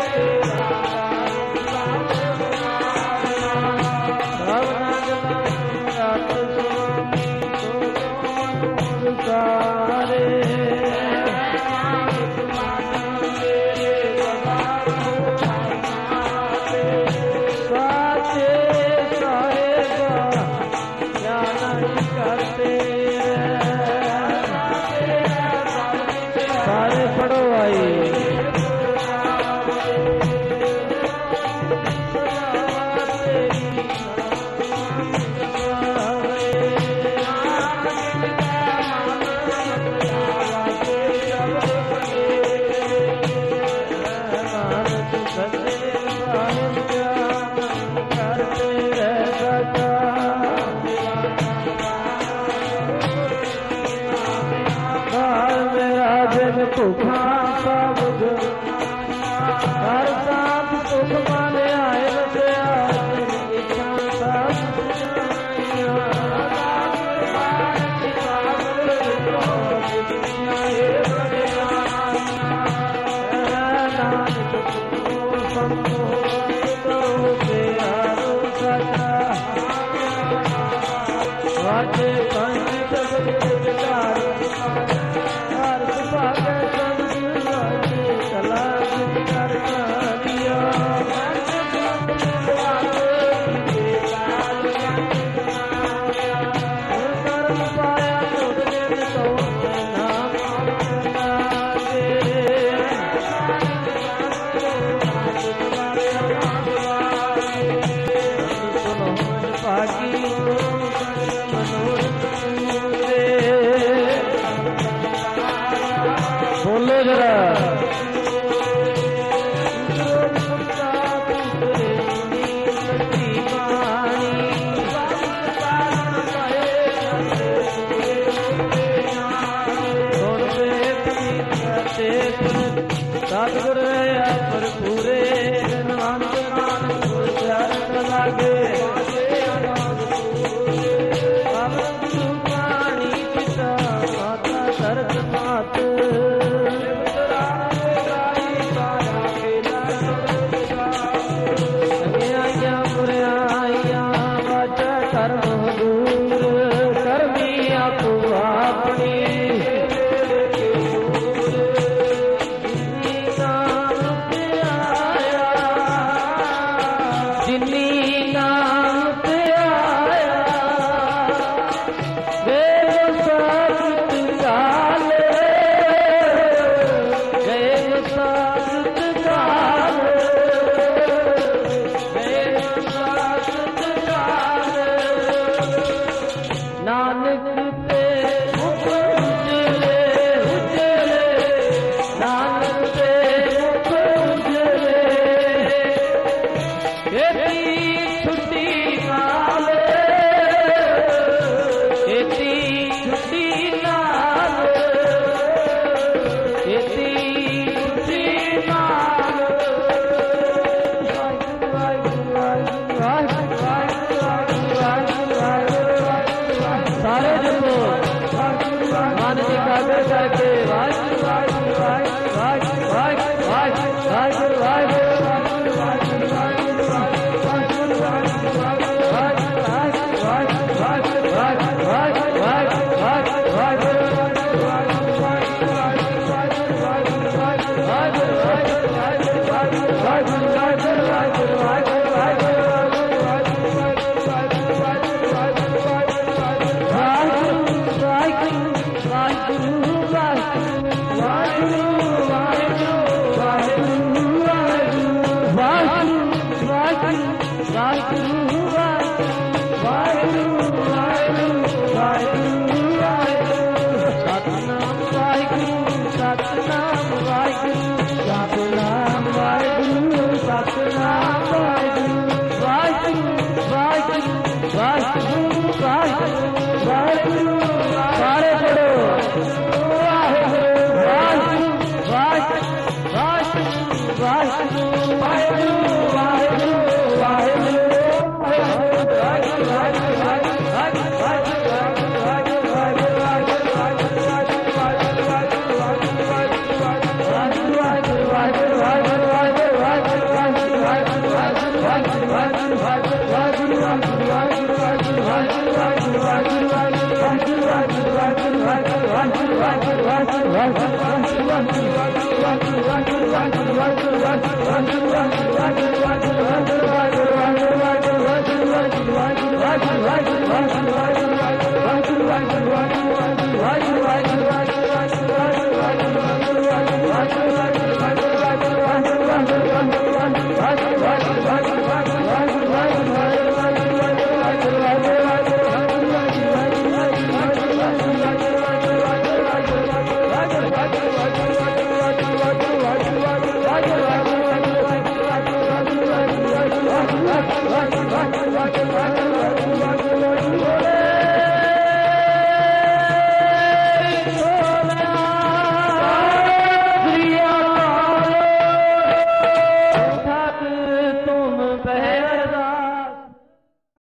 [SPEAKER 1] ਸਭ ਨਗ ਰਤ ਸੁਣੀ ਸਾਰੇ ਸਾਰੇ ਪੜੋ ਆਈ ਭੁਖਾ ਸਭ ਹਰ ਸਾਥ ਸੁਖ ਮਨ ਆਏ ਵਸਿਆ ਇੱਛਾ ਸਭ ਜਾਈਆਂ ਨਾਨਕ ਸੰਤੋ ਕਰੋ ਪਿਆਰੋ ਸਦਾ ਵਾਜੇ ਪੰਜ ਜਗਤ ਵਿਚਾਰ ਹਰ ਸੁਭਾਗੈ ਸਤਿ ਵਾਜੇ ਕਲਾ ਕਰ ਕਾਰਿਆ ਕਰਮ ਪਾਇਆ ਤੁਧ ਜਿਨ ਤੋ ਨਾਮ ਭਾਗੀ ਬੋਲੋ ਜਰਾ ਸਤਿਗੁਰ ਆਪਰ ਪੂਰੇ ਨਾਨਕ ਨਾਨਕ ਗੁਰ ਚਰਨ ਲਾਗੇ ਪਾਣੀ ਪਿਤਾ ਮਾਤਾ ਧਰਤ ਮਾਤ ਸੰਗਿਆਈਆਂ ਬੁਰਿਆਈਆਂ ਵਾਜਾ ਕਰਮ ਦੂਰ ਕਰਮੀ ਆਪੋ ਆਪਣੀ ਜਿਨੀ ਨਾਮ ਤੇ ਆਇਆ ਵੇਦ ਸਤਿ ਕਾਲ ਵੇਦ ਸਤਿ ਕਾਲ ਵੇਦ ਸਤਿ ਕਾਲ ਨਾਨਕ ਤੇ ਮੁਖ ਉਜਲੇ ਉਜਲੇ ਨਾਨਕ ਤੇ ਮੁਖ ਉਜਲੇ ਏਤੀ ਛੁੱਟੀ ਨਾਲ ਏਤੀ ਛੁੱਟੀ ਨਾਲ ਏਤੀ ਛੁੱਟੀ ਨਾਲ ਸਾਰੇ ਜਪੋ ਮਨ ਦੀ ਕਾਗਰ ਕਰਕੇ ਵਾਹਿਗੁਰੂ ਵਾਹਿਗੁਰੂ ਵਾਹਿਗੁਰੂ ਵਾਹਿਗੁਰੂ ਵਾਹਿਗੁਰੂ ਵਾਹਿਗੁਰੂ ਵਾਹਿਗੁਰੂ ਸਤਨਾਮ ਵਾਹਿਗੁਰੂ ਸਤਨਾਮ ਵਾਹਿਗੁਰੂ ਸਤਨਾਮ ਵਾਹਿਗੁਰੂ ਵਾਹਿਗੁਰੂ ਵਾਹਿਗੁਰੂ ਵਾਹਿਗੁਰੂ ਵਾਹਿਗੁਰੂ ਵਾਹਿਗੁਰੂ ਸਾਰੇ ਪੜੋ ਵਾਹਿਗੁਰੂ ਵਾਹਿਗੁਰੂ ਵਾਹਿਗੁਰੂ ਵਾਹਿਗੁਰੂ ਵਾਹਿਗੁਰੂ ਵਾਹਿਗੁਰੂ Why